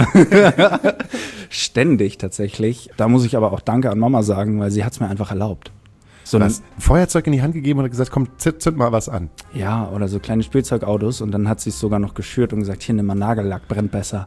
[SPEAKER 2] Ständig tatsächlich. Da muss ich aber auch Danke an Mama sagen, weil sie hat es mir einfach erlaubt. So
[SPEAKER 1] Was? Feuerzeug in die Hand gegeben und hat gesagt, komm, zünd mal was an.
[SPEAKER 2] Ja, oder so kleine Spielzeugautos und dann hat sie es sogar noch geschürt und gesagt, hier nimm mal Nagellack, brennt besser.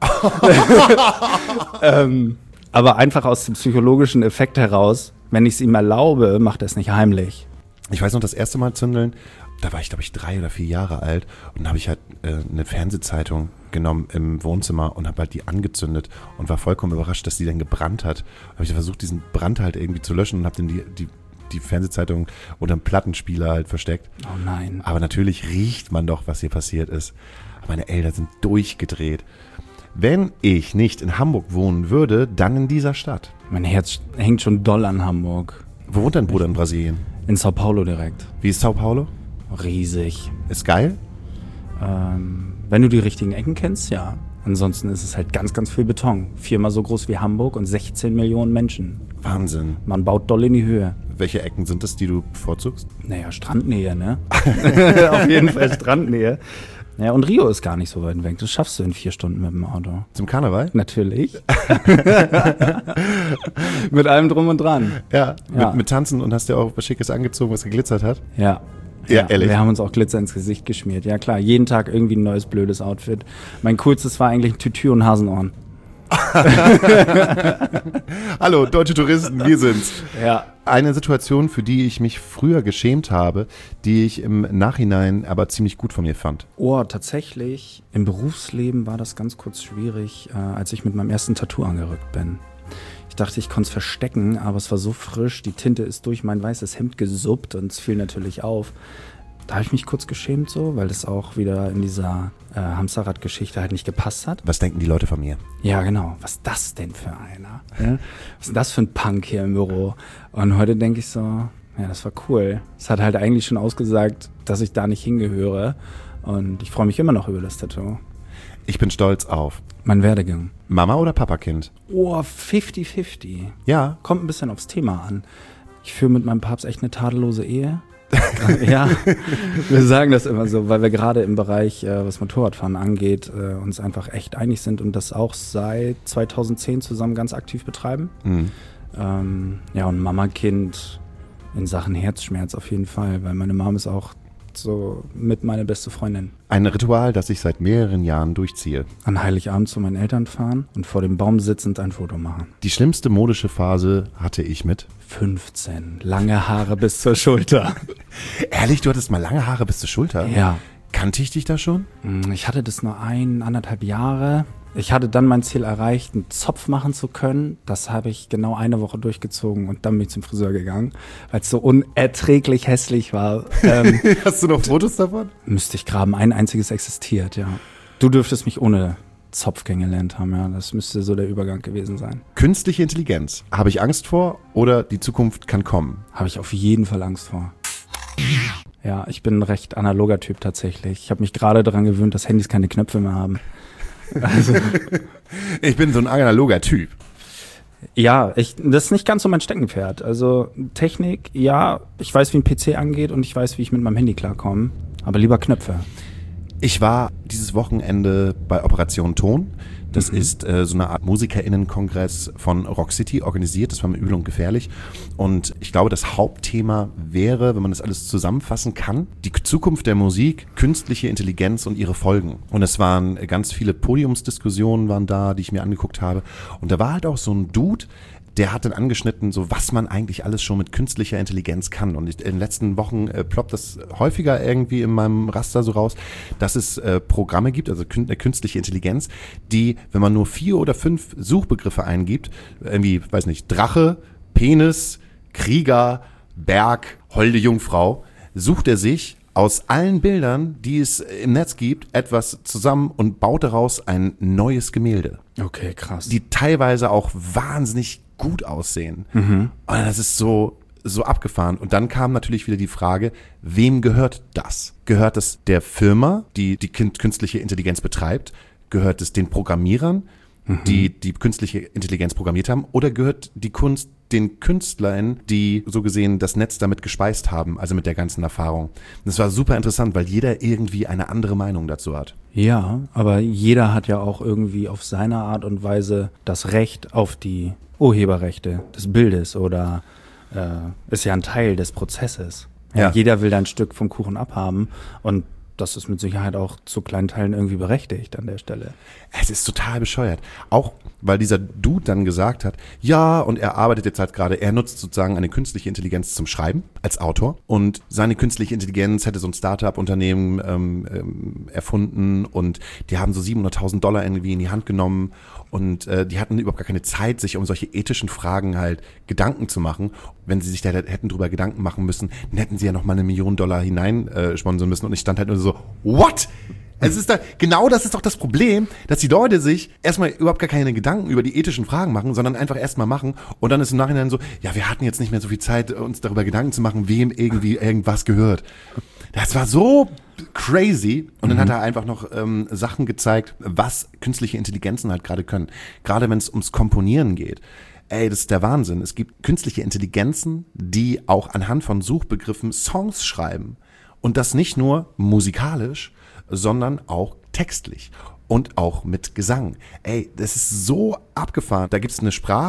[SPEAKER 2] Aber einfach aus dem psychologischen Effekt heraus, wenn ich es ihm erlaube, macht er es nicht heimlich.
[SPEAKER 1] Ich weiß noch, das erste Mal zündeln, da war ich, glaube ich, 3 oder 4 Jahre alt und dann habe ich halt eine Fernsehzeitung genommen im Wohnzimmer und habe halt die angezündet und war vollkommen überrascht, dass die dann gebrannt hat. Habe ich versucht, diesen Brand halt irgendwie zu löschen und habe dann die Fernsehzeitung unter dem Plattenspieler halt versteckt.
[SPEAKER 2] Oh nein.
[SPEAKER 1] Aber natürlich riecht man doch, was hier passiert ist. Meine Eltern sind durchgedreht. Wenn ich nicht in Hamburg wohnen würde, dann in dieser Stadt.
[SPEAKER 2] Mein Herz hängt schon doll an Hamburg.
[SPEAKER 1] Wo wohnt dein Bruder in Brasilien?
[SPEAKER 2] In Sao Paulo direkt.
[SPEAKER 1] Wie ist Sao Paulo?
[SPEAKER 2] Riesig.
[SPEAKER 1] Ist geil?
[SPEAKER 2] Wenn du die richtigen Ecken kennst, ja. Ansonsten ist es halt ganz, ganz viel Beton. 4-mal so groß wie Hamburg und 16 Millionen Menschen.
[SPEAKER 1] Wahnsinn.
[SPEAKER 2] Man baut doll in die Höhe.
[SPEAKER 1] Welche Ecken sind es, die du bevorzugst?
[SPEAKER 2] Naja, Strandnähe, ne? Auf jeden Fall Strandnähe. Ja, und Rio ist gar nicht so weit weg. Das schaffst du in 4 Stunden mit dem Auto.
[SPEAKER 1] Zum Karneval?
[SPEAKER 2] Natürlich. Mit allem drum und dran.
[SPEAKER 1] Ja,
[SPEAKER 2] Ja.
[SPEAKER 1] mit Tanzen und hast dir auch was Schickes angezogen, was geglitzert hat?
[SPEAKER 2] Ja.
[SPEAKER 1] Ja, ehrlich?
[SPEAKER 2] Wir haben uns auch Glitzer ins Gesicht geschmiert. Ja klar, jeden Tag irgendwie ein neues blödes Outfit. Mein coolstes war eigentlich ein Tütü und Hasenohren.
[SPEAKER 1] Hallo, deutsche Touristen, wir sind's.
[SPEAKER 2] Ja.
[SPEAKER 1] Eine Situation, für die ich mich früher geschämt habe, die ich im Nachhinein aber ziemlich gut von mir fand.
[SPEAKER 2] Oh, tatsächlich, im Berufsleben war das ganz kurz schwierig, als ich mit meinem ersten Tattoo angerückt bin. Ich dachte, ich konnte es verstecken, aber es war so frisch, die Tinte ist durch mein weißes Hemd gesuppt und es fiel natürlich auf. Da habe ich mich kurz geschämt so, weil das auch wieder in dieser Hamsterrad-Geschichte halt nicht gepasst hat.
[SPEAKER 1] Was denken die Leute von mir?
[SPEAKER 2] Ja, genau. Was ist das denn für einer? Ja? Was ist denn das für ein Punk hier im Büro? Und heute denke ich so, ja, das war cool. Es hat halt eigentlich schon ausgesagt, dass ich da nicht hingehöre. Und ich freue mich immer noch über das Tattoo.
[SPEAKER 1] Ich bin stolz auf
[SPEAKER 2] Mein Werdegang.
[SPEAKER 1] Mama oder Papakind?
[SPEAKER 2] Oh, 50-50.
[SPEAKER 1] Ja.
[SPEAKER 2] Kommt ein bisschen aufs Thema an. Ich führe mit meinem Papst echt eine tadellose Ehe. Ja, wir sagen das immer so, weil wir gerade im Bereich, was Motorradfahren angeht, uns einfach echt einig sind und das auch seit 2010 zusammen ganz aktiv betreiben. Ja, und Mama-Kind in Sachen Herzschmerz auf jeden Fall, weil meine Mom ist auch so mit meine beste Freundin.
[SPEAKER 1] Ein Ritual, das ich seit mehreren Jahren durchziehe.
[SPEAKER 2] An Heiligabend zu meinen Eltern fahren und vor dem Baum sitzend ein Foto machen.
[SPEAKER 1] Die schlimmste modische Phase hatte ich mit
[SPEAKER 2] 15, lange Haare bis zur Schulter.
[SPEAKER 1] Ehrlich, du hattest mal lange Haare bis zur Schulter?
[SPEAKER 2] Ja.
[SPEAKER 1] Kannte ich dich da schon?
[SPEAKER 2] Ich hatte das nur 1,5 Jahre. Ich hatte dann mein Ziel erreicht, einen Zopf machen zu können. Das habe ich genau 1 Woche durchgezogen und dann bin ich zum Friseur gegangen, weil es so unerträglich hässlich war.
[SPEAKER 1] Hast du noch Fotos davon?
[SPEAKER 2] Müsste ich graben. Ein einziges existiert, ja. Du dürftest mich ohne Zopf kennengelernt haben, ja. Das müsste so der Übergang gewesen sein.
[SPEAKER 1] Künstliche Intelligenz. Habe ich Angst vor oder die Zukunft kann kommen?
[SPEAKER 2] Habe ich auf jeden Fall Angst vor. Ja, ich bin ein recht analoger Typ tatsächlich. Ich habe mich gerade daran gewöhnt, dass Handys keine Knöpfe mehr haben. Also,
[SPEAKER 1] Ich bin so ein analoger Typ.
[SPEAKER 2] ja, das ist nicht ganz so mein Steckenpferd. Also Technik, ja, ich weiß, wie ein PC angeht und ich weiß, wie ich mit meinem Handy klarkomme. Aber lieber Knöpfe.
[SPEAKER 1] Ich war dieses Wochenende bei Operation Ton. Das ist so eine Art MusikerInnen-Kongress von Rock City organisiert. Das war mir übel und gefährlich. Und ich glaube, das Hauptthema wäre, wenn man das alles zusammenfassen kann, die Zukunft der Musik, künstliche Intelligenz und ihre Folgen. Und es waren ganz viele Podiumsdiskussionen waren da, die ich mir angeguckt habe. Und da war halt auch so ein Dude, der hat dann angeschnitten, so was man eigentlich alles schon mit künstlicher Intelligenz kann. Und in den letzten Wochen ploppt das häufiger irgendwie in meinem Raster so raus, dass es Programme gibt, also künstliche Intelligenz, die, wenn man nur 4 oder 5 Suchbegriffe eingibt, irgendwie, weiß nicht, Drache, Penis, Krieger, Berg, holde Jungfrau, sucht er sich aus allen Bildern, die es im Netz gibt, etwas zusammen und baut daraus ein neues Gemälde.
[SPEAKER 2] Okay, krass.
[SPEAKER 1] Die teilweise auch wahnsinnig gut aussehen. Und das ist so abgefahren. Und dann kam natürlich wieder die Frage, wem gehört das? Gehört es der Firma, die künstliche Intelligenz betreibt? Gehört es den Programmierern, die künstliche Intelligenz programmiert haben? Oder gehört die Kunst den Künstlern, die so gesehen das Netz damit gespeist haben, also mit der ganzen Erfahrung? Das war super interessant, weil jeder irgendwie eine andere Meinung dazu hat.
[SPEAKER 2] Ja, aber jeder hat ja auch irgendwie auf seine Art und Weise das Recht auf die Urheberrechte des Bildes oder ist ja ein Teil des Prozesses. Ja. Jeder will da ein Stück vom Kuchen abhaben und das ist mit Sicherheit auch zu kleinen Teilen irgendwie berechtigt an der Stelle.
[SPEAKER 1] Es ist total bescheuert. Auch weil dieser Dude dann gesagt hat, ja, und er arbeitet jetzt halt gerade, er nutzt sozusagen eine künstliche Intelligenz zum Schreiben als Autor und seine künstliche Intelligenz hätte so ein Startup-Unternehmen erfunden und die haben so $700.000 irgendwie in die Hand genommen und die hatten überhaupt gar keine Zeit, sich um solche ethischen Fragen halt Gedanken zu machen. Wenn sie sich da hätten drüber Gedanken machen müssen, dann hätten sie ja noch mal $1 Million hineinsponsern müssen und ich stand halt nur so, what? Es ist da, genau das ist doch das Problem, dass die Leute sich erstmal überhaupt gar keine Gedanken über die ethischen Fragen machen, sondern einfach erstmal machen und dann ist im Nachhinein so, ja, wir hatten jetzt nicht mehr so viel Zeit, uns darüber Gedanken zu machen, wem irgendwie irgendwas gehört. Das war so crazy und dann hat er einfach noch Sachen gezeigt, was künstliche Intelligenzen halt gerade können. Gerade wenn es ums Komponieren geht. Ey, das ist der Wahnsinn. Es gibt künstliche Intelligenzen, die auch anhand von Suchbegriffen Songs schreiben. Und das nicht nur musikalisch, sondern auch textlich und auch mit Gesang. Ey, das ist so abgefahren. Da gibt's so eine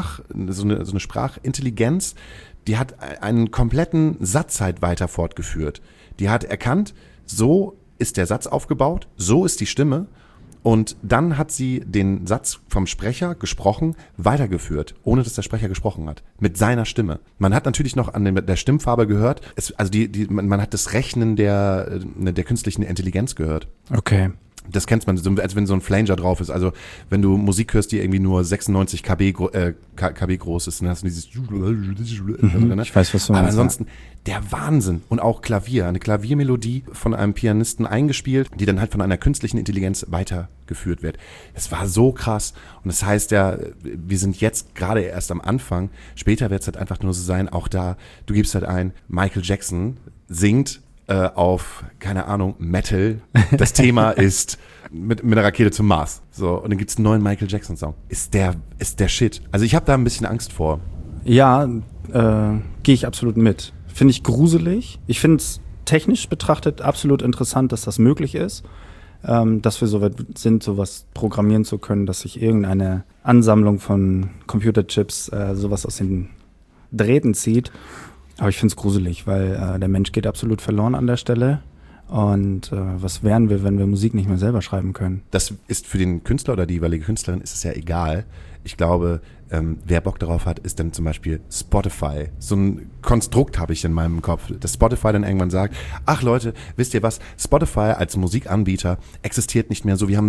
[SPEAKER 1] Sprachintelligenz, die hat einen kompletten Satz halt weiter fortgeführt. Die hat erkannt, so ist der Satz aufgebaut, so ist die Stimme. Und dann hat sie den Satz vom Sprecher gesprochen, weitergeführt, ohne dass der Sprecher gesprochen hat, mit seiner Stimme. Man hat natürlich noch an der Stimmfarbe gehört, man hat das Rechnen der künstlichen Intelligenz gehört.
[SPEAKER 2] Okay.
[SPEAKER 1] Das kennt man, als wenn so ein Flanger drauf ist. Also wenn du Musik hörst, die irgendwie nur 96 KB groß ist, dann hast du dieses
[SPEAKER 2] Ich weiß, was du meinst.
[SPEAKER 1] Aber ansonsten der Wahnsinn. Und auch Klavier, eine Klaviermelodie von einem Pianisten eingespielt, die dann halt von einer künstlichen Intelligenz weitergeführt wird. Es war so krass. Und das heißt ja, wir sind jetzt gerade erst am Anfang. Später wird es halt einfach nur so sein, auch da, du gibst halt ein, Michael Jackson singt auf, keine Ahnung, Metal. Das Thema ist mit einer Rakete zum Mars. So, und dann gibt's einen neuen Michael Jackson Song. Ist der Shit. Also ich habe da ein bisschen Angst vor.
[SPEAKER 2] Ja, gehe ich absolut mit. Finde ich gruselig. Ich finde es technisch betrachtet absolut interessant, dass das möglich ist. Dass wir so weit sind, sowas programmieren zu können, dass sich irgendeine Ansammlung von Computerchips sowas aus den Drähten zieht. Aber ich finde es gruselig, weil der Mensch geht absolut verloren an der Stelle. Und was wären wir, wenn wir Musik nicht mehr selber schreiben können?
[SPEAKER 1] Das ist für den Künstler oder die jeweilige Künstlerin ist es ja egal. Ich glaube, wer Bock darauf hat, ist dann zum Beispiel Spotify. So ein Konstrukt habe ich in meinem Kopf, dass Spotify dann irgendwann sagt, ach Leute, wisst ihr was, Spotify als Musikanbieter existiert nicht mehr so, wie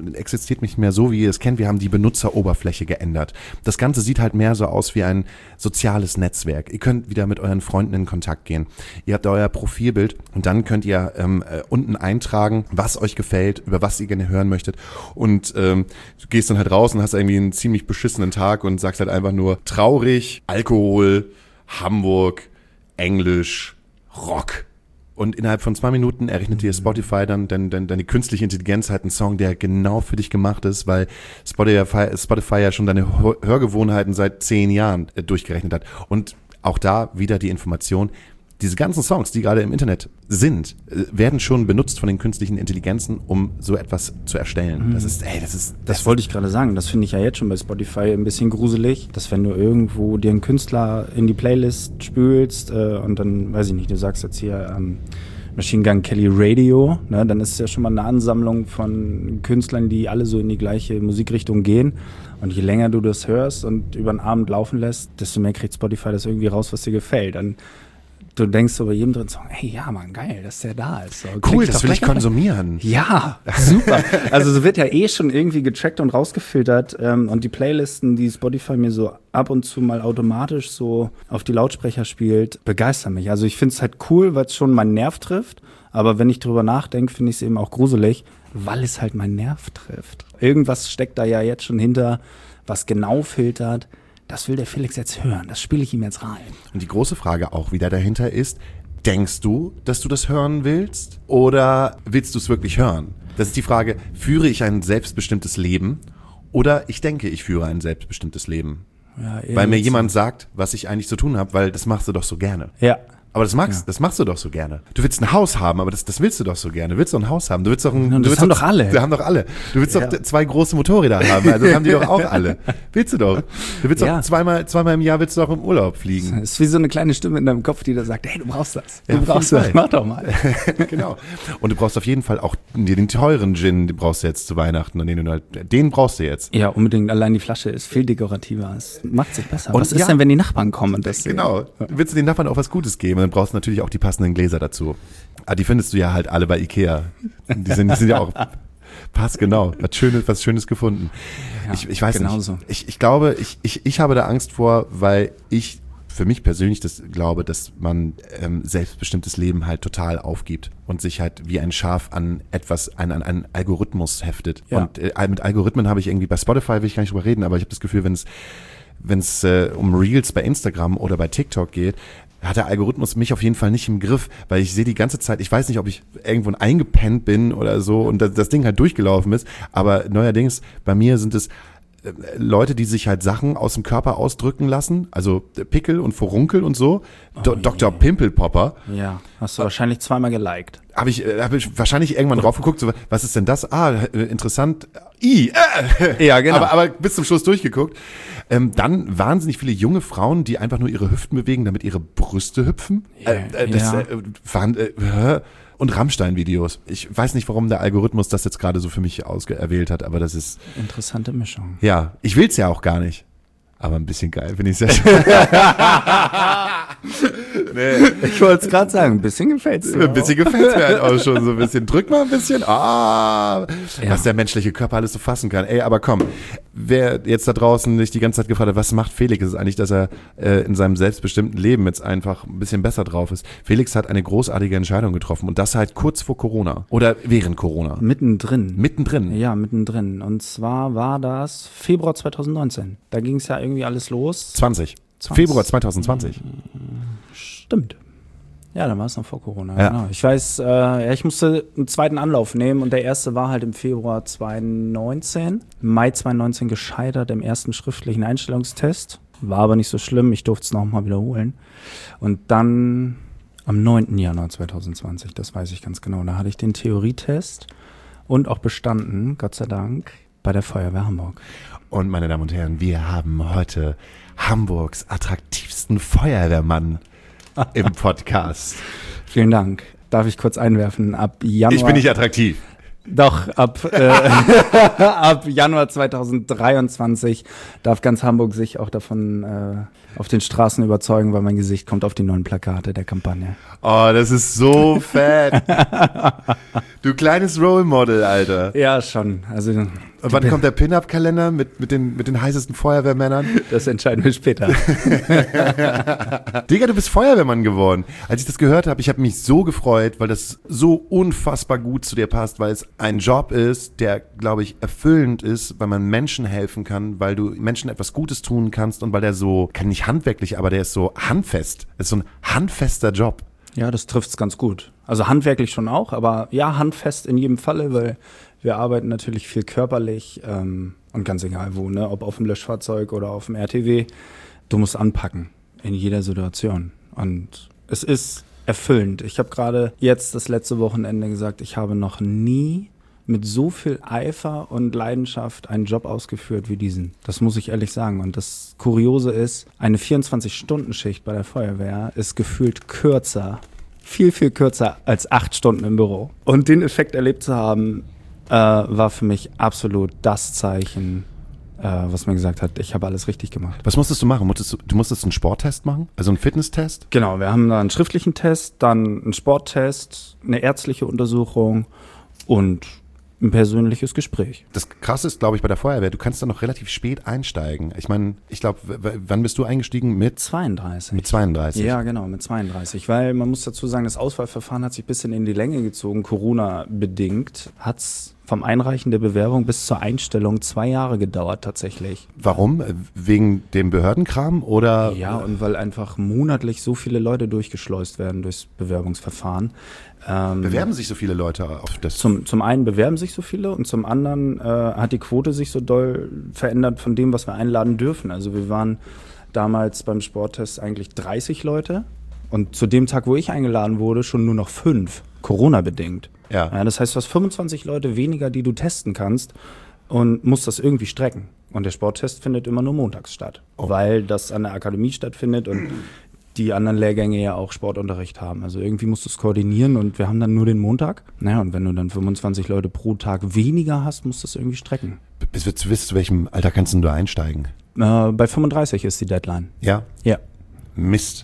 [SPEAKER 1] ihr es kennt, wir haben die Benutzeroberfläche geändert. Das Ganze sieht halt mehr so aus wie ein soziales Netzwerk. Ihr könnt wieder mit euren Freunden in Kontakt gehen. Ihr habt euer Profilbild und dann könnt ihr unten eintragen, was euch gefällt, über was ihr gerne hören möchtet und du gehst dann halt raus und hast irgendwie einen ziemlich beschissenen Tag und sagst halt einfach nur traurig, Alkohol, Hamburg, Englisch, Rock. Und innerhalb von 2 Minuten errechnet dir Spotify dann die künstliche Intelligenz halt einen Song, der genau für dich gemacht ist, weil Spotify ja schon deine Hörgewohnheiten seit 10 Jahren durchgerechnet hat. Und auch da wieder die Information, diese ganzen Songs, die gerade im Internet sind, werden schon benutzt von den künstlichen Intelligenzen, um so etwas zu erstellen.
[SPEAKER 2] Das wollte ich gerade sagen. Das finde ich ja jetzt schon bei Spotify ein bisschen gruselig, dass wenn du irgendwo dir einen Künstler in die Playlist spülst und dann, weiß ich nicht, du sagst jetzt hier Machine Gun Kelly Radio, ne, dann ist es ja schon mal eine Ansammlung von Künstlern, die alle so in die gleiche Musikrichtung gehen. Und je länger du das hörst und über den Abend laufen lässt, desto mehr kriegt Spotify das irgendwie raus, was dir gefällt. Dann du denkst so bei jedem dritten Song, hey, ja, Mann, geil, dass der da ist. So,
[SPEAKER 1] cool, das will ich konsumieren.
[SPEAKER 2] Ja, super. Also es wird ja eh schon irgendwie getrackt und rausgefiltert und die Playlisten, die Spotify mir so ab und zu mal automatisch so auf die Lautsprecher spielt, begeistern mich. Also ich finde es halt cool, weil es schon meinen Nerv trifft, aber wenn ich drüber nachdenke, finde ich es eben auch gruselig, weil es halt meinen Nerv trifft. Irgendwas steckt da ja jetzt schon hinter, was genau filtert. Das will der Felix jetzt hören, das spiele ich ihm jetzt rein.
[SPEAKER 1] Und die große Frage auch wieder dahinter ist, denkst du, dass du das hören willst oder willst du es wirklich hören? Das ist die Frage, führe ich ein selbstbestimmtes Leben oder ich denke, ich führe ein selbstbestimmtes Leben?
[SPEAKER 2] Ja,
[SPEAKER 1] weil mir jemand sagt, was ich eigentlich zu tun habe, weil das machst du doch so gerne.
[SPEAKER 2] Ja.
[SPEAKER 1] Aber das machst du doch so gerne. Du willst ein Haus haben, aber das willst du doch so gerne. Du willst doch ein Haus haben. Du willst doch
[SPEAKER 2] haben doch alle.
[SPEAKER 1] Wir haben doch alle. Du willst doch 2 große Motorräder haben. Also das haben die doch auch alle. Willst du doch. Du willst doch zweimal im Jahr willst du doch im Urlaub fliegen.
[SPEAKER 2] Das ist wie so eine kleine Stimme in deinem Kopf, die da sagt, hey, du brauchst das. Du brauchst das. Mach doch mal.
[SPEAKER 1] Genau. Und du brauchst auf jeden Fall auch den teuren Gin, den brauchst du jetzt zu Weihnachten. Und den brauchst du jetzt.
[SPEAKER 2] Ja, unbedingt. Allein die Flasche ist viel dekorativer. Es macht sich besser. Und was ist denn, wenn die Nachbarn kommen und das
[SPEAKER 1] Genau. Willst du den Nachbarn auch was Gutes geben? Dann brauchst du natürlich auch die passenden Gläser dazu. Aber die findest du ja halt alle bei Ikea. Die sind ja auch passgenau. Was Schönes gefunden.
[SPEAKER 2] Ja,
[SPEAKER 1] ich weiß
[SPEAKER 2] genauso.
[SPEAKER 1] nicht. Ich glaube, ich habe da Angst vor, weil ich für mich persönlich das glaube, dass man selbstbestimmtes Leben halt total aufgibt und sich halt wie ein Schaf an einen Algorithmus heftet. Ja. Und mit Algorithmen habe ich irgendwie, bei Spotify will ich gar nicht drüber reden, aber ich habe das Gefühl, wenn es um Reels bei Instagram oder bei TikTok geht, hat der Algorithmus mich auf jeden Fall nicht im Griff, weil ich sehe die ganze Zeit, ich weiß nicht, ob ich irgendwo eingepennt bin oder so und das Ding halt durchgelaufen ist, aber neuerdings bei mir sind es Leute, die sich halt Sachen aus dem Körper ausdrücken lassen, also Pickel und Furunkel und so. Dr. Pimpelpopper.
[SPEAKER 2] Ja, hast du wahrscheinlich zweimal geliked.
[SPEAKER 1] Hab ich wahrscheinlich irgendwann drauf geguckt, so, was ist denn das? Interessant. Ja, genau. Aber bis zum Schluss durchgeguckt. Dann wahnsinnig viele junge Frauen, die einfach nur ihre Hüften bewegen, damit ihre Brüste hüpfen. Und Rammstein-Videos. Ich weiß nicht, warum der Algorithmus das jetzt gerade so für mich erwählt hat, aber das ist...
[SPEAKER 2] Interessante Mischung.
[SPEAKER 1] Ja, ich will's ja auch gar nicht. Aber ein bisschen geil, finde ich sehr schön.
[SPEAKER 2] Nee. Ich wollte es gerade sagen, ein bisschen gefällt's dir.
[SPEAKER 1] Ein bisschen gefällt's mir halt auch schon so ein bisschen. Drück mal ein bisschen. Was der menschliche Körper alles so fassen kann. Ey, aber komm, wer jetzt da draußen sich die ganze Zeit gefragt hat, was macht Felix, ist eigentlich, dass er in seinem selbstbestimmten Leben jetzt einfach ein bisschen besser drauf ist. Felix hat eine großartige Entscheidung getroffen und das halt kurz vor Corona oder während Corona.
[SPEAKER 2] Mittendrin.
[SPEAKER 1] Mittendrin?
[SPEAKER 2] Ja, mittendrin. Und zwar war das Februar 2019. Da ging es ja irgendwie alles los.
[SPEAKER 1] 20. Februar 2020.
[SPEAKER 2] Stimmt. Ja, dann war es noch vor Corona. Ja. Genau. Ich weiß, ich musste einen zweiten Anlauf nehmen und der erste war halt im Februar 2019. Mai 2019 gescheitert im ersten schriftlichen Einstellungstest. War aber nicht so schlimm, ich durfte es nochmal wiederholen. Und dann am 9. Januar 2020, das weiß ich ganz genau, da hatte ich den Theorietest und auch bestanden, Gott sei Dank, bei der Feuerwehr Hamburg.
[SPEAKER 1] Und meine Damen und Herren, wir haben heute Hamburgs attraktivsten Feuerwehrmann im Podcast.
[SPEAKER 2] Vielen Dank. Darf ich kurz einwerfen? Ab Januar.
[SPEAKER 1] Ich bin nicht attraktiv.
[SPEAKER 2] Doch, ab Januar 2023 darf ganz Hamburg sich auch davon auf den Straßen überzeugen, weil mein Gesicht kommt auf die neuen Plakate der Kampagne.
[SPEAKER 1] Oh, das ist so fett. Du kleines Role Model, Alter.
[SPEAKER 2] Ja, schon. Also
[SPEAKER 1] wann kommt der Pin-Up-Kalender mit den heißesten Feuerwehrmännern?
[SPEAKER 2] Das entscheiden wir später.
[SPEAKER 1] Digga, du bist Feuerwehrmann geworden. Als ich das gehört habe, ich habe mich so gefreut, weil das so unfassbar gut zu dir passt, weil es ein Job ist, der, glaube ich, erfüllend ist, weil man Menschen helfen kann, weil du Menschen etwas Gutes tun kannst und weil der so, nicht handwerklich, aber der ist so handfest. Das ist so ein handfester Job.
[SPEAKER 2] Ja, das trifft's ganz gut. Also handwerklich schon auch, aber ja, handfest in jedem Falle, weil wir arbeiten natürlich viel körperlich und ganz egal wo, ne, ob auf dem Löschfahrzeug oder auf dem RTW. Du musst anpacken in jeder Situation. Und es ist erfüllend. Ich habe gerade jetzt das letzte Wochenende gesagt, ich habe noch nie mit so viel Eifer und Leidenschaft einen Job ausgeführt wie diesen. Das muss ich ehrlich sagen. Und das Kuriose ist, eine 24-Stunden-Schicht bei der Feuerwehr ist gefühlt kürzer, viel, viel kürzer als 8 Stunden im Büro. Und den Effekt erlebt zu haben, war für mich absolut das Zeichen, was mir gesagt hat, ich habe alles richtig gemacht.
[SPEAKER 1] Was musstest du machen? Du musstest einen Sporttest machen? Also einen Fitnesstest?
[SPEAKER 2] Genau, wir haben da einen schriftlichen Test, dann einen Sporttest, eine ärztliche Untersuchung und ein persönliches Gespräch.
[SPEAKER 1] Das Krasse ist, glaube ich, bei der Feuerwehr, du kannst da noch relativ spät einsteigen. Ich meine, ich glaube, wann bist du eingestiegen? Mit
[SPEAKER 2] 32.
[SPEAKER 1] Mit 32?
[SPEAKER 2] Ja, genau, mit 32. Weil man muss dazu sagen, das Auswahlverfahren hat sich ein bisschen in die Länge gezogen, Corona-bedingt. Hat's vom Einreichen der Bewerbung bis zur Einstellung 2 Jahre gedauert tatsächlich.
[SPEAKER 1] Warum? Wegen dem Behördenkram oder?
[SPEAKER 2] Ja, und weil einfach monatlich so viele Leute durchgeschleust werden durchs Bewerbungsverfahren.
[SPEAKER 1] Bewerben sich so viele Leute auf das?
[SPEAKER 2] Zum einen bewerben sich so viele und zum anderen hat die Quote sich so doll verändert von dem, was wir einladen dürfen. Also wir waren damals beim Sporttest eigentlich 30 Leute und zu dem Tag, wo ich eingeladen wurde, schon nur noch 5, Corona-bedingt. Ja, das heißt, du hast 25 Leute weniger, die du testen kannst und musst das irgendwie strecken. Und der Sporttest findet immer nur montags statt, weil das an der Akademie stattfindet und die anderen Lehrgänge ja auch Sportunterricht haben. Also irgendwie musst du es koordinieren und wir haben dann nur den Montag. Naja, und wenn du dann 25 Leute pro Tag weniger hast, musst du es irgendwie strecken.
[SPEAKER 1] Bis wir zu wissen, zu welchem Alter kannst du einsteigen?
[SPEAKER 2] Bei 35 ist die Deadline.
[SPEAKER 1] Ja?
[SPEAKER 2] Ja.
[SPEAKER 1] Mist.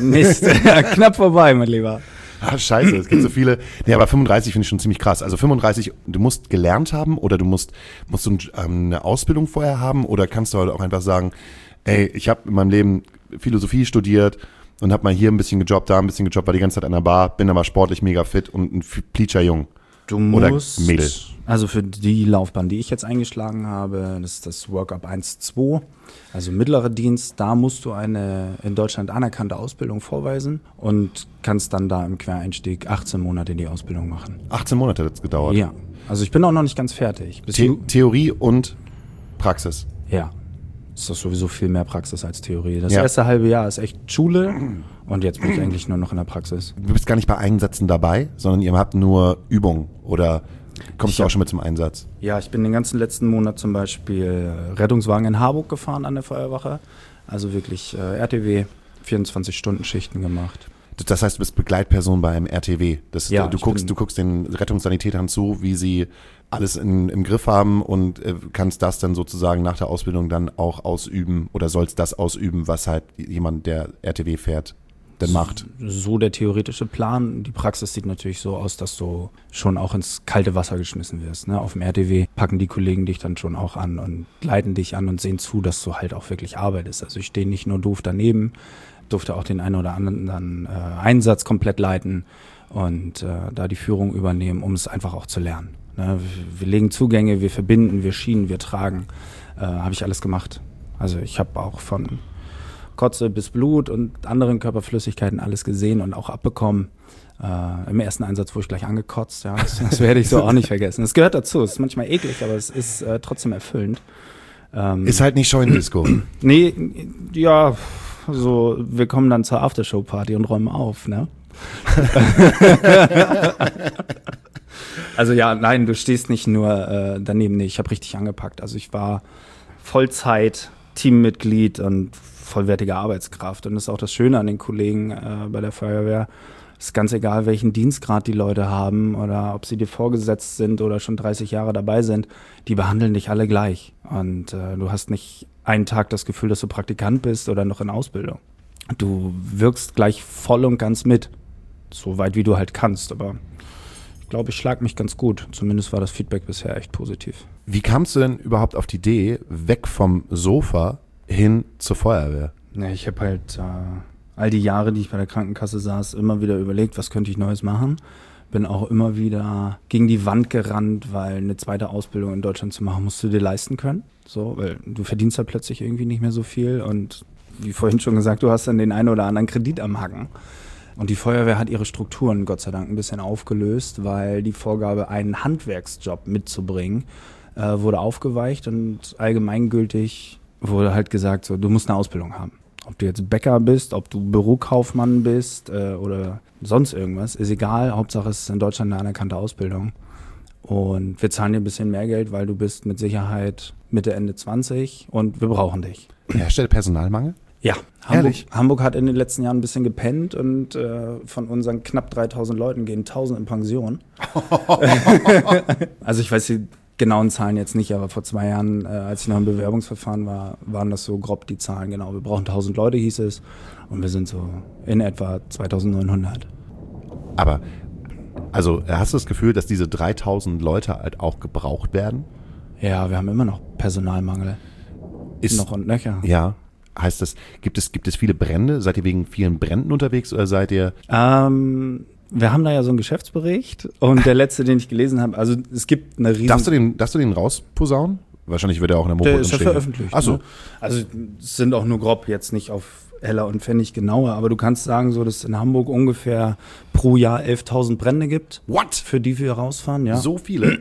[SPEAKER 2] Knapp vorbei, mein Lieber.
[SPEAKER 1] Ah, scheiße, es gibt so viele. Nee, aber 35 finde ich schon ziemlich krass. Also 35, du musst gelernt haben oder musst du eine Ausbildung vorher haben oder kannst du halt auch einfach sagen, ey, ich habe in meinem Leben Philosophie studiert und habe mal hier ein bisschen gejobbt, da ein bisschen gejobbt, war die ganze Zeit an der Bar, bin aber sportlich mega fit und ein Pleacher Jung.
[SPEAKER 2] Du
[SPEAKER 1] oder
[SPEAKER 2] musst,
[SPEAKER 1] Mädel.
[SPEAKER 2] Also für die Laufbahn, die ich jetzt eingeschlagen habe, das ist das Workup 1-2, also mittlerer Dienst, da musst du eine in Deutschland anerkannte Ausbildung vorweisen und kannst dann da im Quereinstieg 18 Monate die Ausbildung machen.
[SPEAKER 1] 18 Monate hat es gedauert?
[SPEAKER 2] Ja, also ich bin auch noch nicht ganz fertig.
[SPEAKER 1] Theorie und Praxis?
[SPEAKER 2] Ja, ist doch sowieso viel mehr Praxis als Theorie. Das
[SPEAKER 1] Ja.
[SPEAKER 2] erste halbe Jahr ist echt Schule und jetzt bin ich eigentlich nur noch in der Praxis.
[SPEAKER 1] Du bist gar nicht bei Einsätzen dabei, sondern ihr habt nur Übung oder kommst du auch schon mit zum Einsatz?
[SPEAKER 2] Ja, ich bin den ganzen letzten Monat zum Beispiel Rettungswagen in Harburg gefahren an der Feuerwache. Also wirklich RTW, 24-Stunden-Schichten gemacht.
[SPEAKER 1] Das heißt, du bist Begleitperson bei einem RTW.
[SPEAKER 2] Ja,
[SPEAKER 1] du guckst den Rettungssanitätern zu, wie sie alles im Griff haben und kannst das dann sozusagen nach der Ausbildung dann auch ausüben oder sollst das ausüben, was halt jemand, der RTW fährt, denn macht.
[SPEAKER 2] So der theoretische Plan. Die Praxis sieht natürlich so aus, dass du schon auch ins kalte Wasser geschmissen wirst. Ne? Auf dem RTW packen die Kollegen dich dann schon auch an und leiten dich an und sehen zu, dass du halt auch wirklich arbeitest. Also ich stehe nicht nur doof daneben, durfte auch den einen oder anderen Einsatz komplett leiten und da die Führung übernehmen, um es einfach auch zu lernen. Ne? Wir legen Zugänge, wir verbinden, wir schienen, wir tragen. Habe ich alles gemacht. Also ich habe auch von Kotze bis Blut und anderen Körperflüssigkeiten alles gesehen und auch abbekommen. Im ersten Einsatz wurde ich gleich angekotzt. Ja, das werde ich so auch nicht vergessen. Es gehört dazu. Es ist manchmal eklig, aber es ist trotzdem erfüllend.
[SPEAKER 1] Ist halt nicht Scheunendisco.
[SPEAKER 2] Nee, ja, so wir kommen dann zur Aftershow-Party und räumen auf, ne? Also ja, nein, du stehst nicht nur daneben. Nee, ich habe richtig angepackt. Also ich war Vollzeit Teammitglied und vollwertige Arbeitskraft. Und das ist auch das Schöne an den Kollegen bei der Feuerwehr. Es ist ganz egal, welchen Dienstgrad die Leute haben oder ob sie dir vorgesetzt sind oder schon 30 Jahre dabei sind. Die behandeln dich alle gleich. Und du hast nicht einen Tag das Gefühl, dass du Praktikant bist oder noch in Ausbildung. Du wirkst gleich voll und ganz mit. So weit, wie du halt kannst. Aber ich glaube, ich schlag mich ganz gut. Zumindest war das Feedback bisher echt positiv.
[SPEAKER 1] Wie kamst du denn überhaupt auf die Idee, weg vom Sofa hin zur Feuerwehr?
[SPEAKER 2] Ja, ich habe halt all die Jahre, die ich bei der Krankenkasse saß, immer wieder überlegt, was könnte ich Neues machen. Bin auch immer wieder gegen die Wand gerannt, weil eine zweite Ausbildung in Deutschland zu machen, musst du dir leisten können. So, weil du verdienst halt plötzlich irgendwie nicht mehr so viel und wie vorhin schon gesagt, du hast dann den einen oder anderen Kredit am Hacken. Und die Feuerwehr hat ihre Strukturen Gott sei Dank ein bisschen aufgelöst, weil die Vorgabe, einen Handwerksjob mitzubringen, wurde aufgeweicht und allgemeingültig wurde halt gesagt, so, du musst eine Ausbildung haben. Ob du jetzt Bäcker bist, ob du Bürokaufmann bist oder sonst irgendwas, ist egal. Hauptsache es ist in Deutschland eine anerkannte Ausbildung. Und wir zahlen dir ein bisschen mehr Geld, weil du bist mit Sicherheit Mitte, Ende 20 und wir brauchen dich.
[SPEAKER 1] Herrscht Personalmangel?
[SPEAKER 2] Ja,
[SPEAKER 1] Ehrlich?
[SPEAKER 2] Hamburg hat in den letzten Jahren ein bisschen gepennt und von unseren knapp 3000 Leuten gehen 1000 in Pension. Also ich weiß die genauen Zahlen jetzt nicht, aber vor 2 Jahren, als ich noch im Bewerbungsverfahren war, waren das so grob die Zahlen. Genau, wir brauchen 1000 Leute, hieß es, und wir sind so in etwa 2900.
[SPEAKER 1] Aber, also hast du das Gefühl, dass diese 3000 Leute halt auch gebraucht werden?
[SPEAKER 2] Ja, wir haben immer noch Personalmangel.
[SPEAKER 1] Ist
[SPEAKER 2] noch und nöcher.
[SPEAKER 1] Ja. Heißt das, gibt es viele Brände? Seid ihr wegen vielen Bränden unterwegs oder seid ihr?
[SPEAKER 2] Wir haben da ja so einen Geschäftsbericht und der letzte, den ich gelesen habe, also es gibt eine riesen...
[SPEAKER 1] Darfst du den rausposaunen? Wahrscheinlich wird er auch in der Mopo
[SPEAKER 2] Der ist ja
[SPEAKER 1] stehen.
[SPEAKER 2] veröffentlicht.
[SPEAKER 1] Ach so.
[SPEAKER 2] Ne? Also es sind auch nur grob jetzt nicht auf Heller und Pfennig genauer, aber du kannst sagen, so dass es in Hamburg ungefähr pro Jahr 11.000 Brände gibt.
[SPEAKER 1] What?
[SPEAKER 2] Für die wir rausfahren, ja.
[SPEAKER 1] So viele?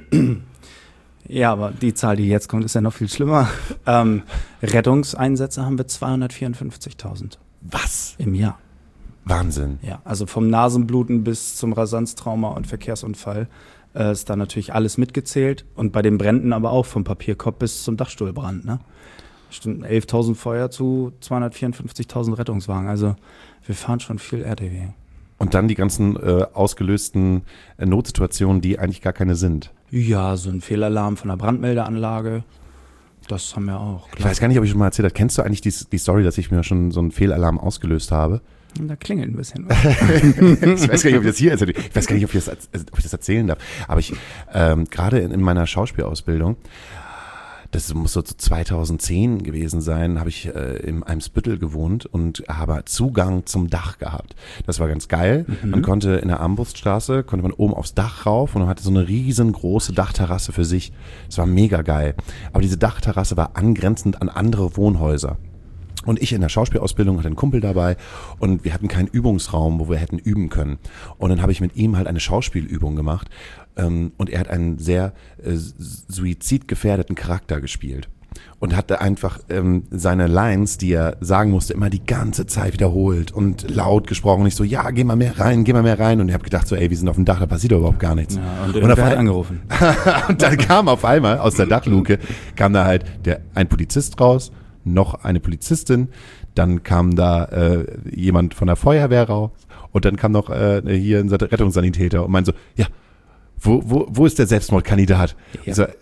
[SPEAKER 2] Ja, aber die Zahl, die jetzt kommt, ist ja noch viel schlimmer. Rettungseinsätze haben wir 254.000
[SPEAKER 1] Was?
[SPEAKER 2] im Jahr.
[SPEAKER 1] Wahnsinn.
[SPEAKER 2] Ja, also vom Nasenbluten bis zum Rasanztrauma und Verkehrsunfall ist da natürlich alles mitgezählt. Und bei den Bränden aber auch vom Papierkorb bis zum Dachstuhlbrand. Ne? Stimmt, 11.000 Feuer zu 254.000 Rettungswagen. Also wir fahren schon viel RTW.
[SPEAKER 1] Und dann die ganzen ausgelösten Notsituationen, die eigentlich gar keine sind.
[SPEAKER 2] Ja, so ein Fehlalarm von der Brandmeldeanlage, das haben wir auch.
[SPEAKER 1] Ich weiß gar nicht, ob ich schon mal erzählt habe. Kennst du eigentlich die Story, dass ich mir schon so einen Fehlalarm ausgelöst habe?
[SPEAKER 2] Da klingelt ein bisschen.
[SPEAKER 1] Ich weiß gar nicht, ob ich das hier erzähle. Ich weiß gar nicht, ob ich das erzählen darf. Aber ich, gerade in meiner Schauspielausbildung, das muss so 2010 gewesen sein, habe ich im Eimsbüttel gewohnt und habe Zugang zum Dach gehabt. Das war ganz geil. Man konnte in der Armbruststraße, konnte man oben aufs Dach rauf und man hatte so eine riesengroße Dachterrasse für sich. Das war mega geil. Aber diese Dachterrasse war angrenzend an andere Wohnhäuser. Und ich in der Schauspielausbildung hatte einen Kumpel dabei und wir hatten keinen Übungsraum, wo wir hätten üben können. Und dann habe ich mit ihm halt eine Schauspielübung gemacht und er hat einen sehr suizidgefährdeten Charakter gespielt. Und hatte einfach seine Lines, die er sagen musste, immer die ganze Zeit wiederholt und laut gesprochen. Und ich so, ja, geh mal mehr rein. Und ich habe gedacht so, ey, wir sind auf dem Dach, da passiert doch überhaupt gar nichts.
[SPEAKER 2] Ja, und er hat angerufen.
[SPEAKER 1] Und dann kam auf einmal aus der Dachluke, kam da halt ein Polizist raus, noch eine Polizistin, dann kam da jemand von der Feuerwehr raus und dann kam noch hier ein Rettungssanitäter und meinte so, ja, wo ist der Selbstmordkandidat?
[SPEAKER 2] Ja.
[SPEAKER 1] So,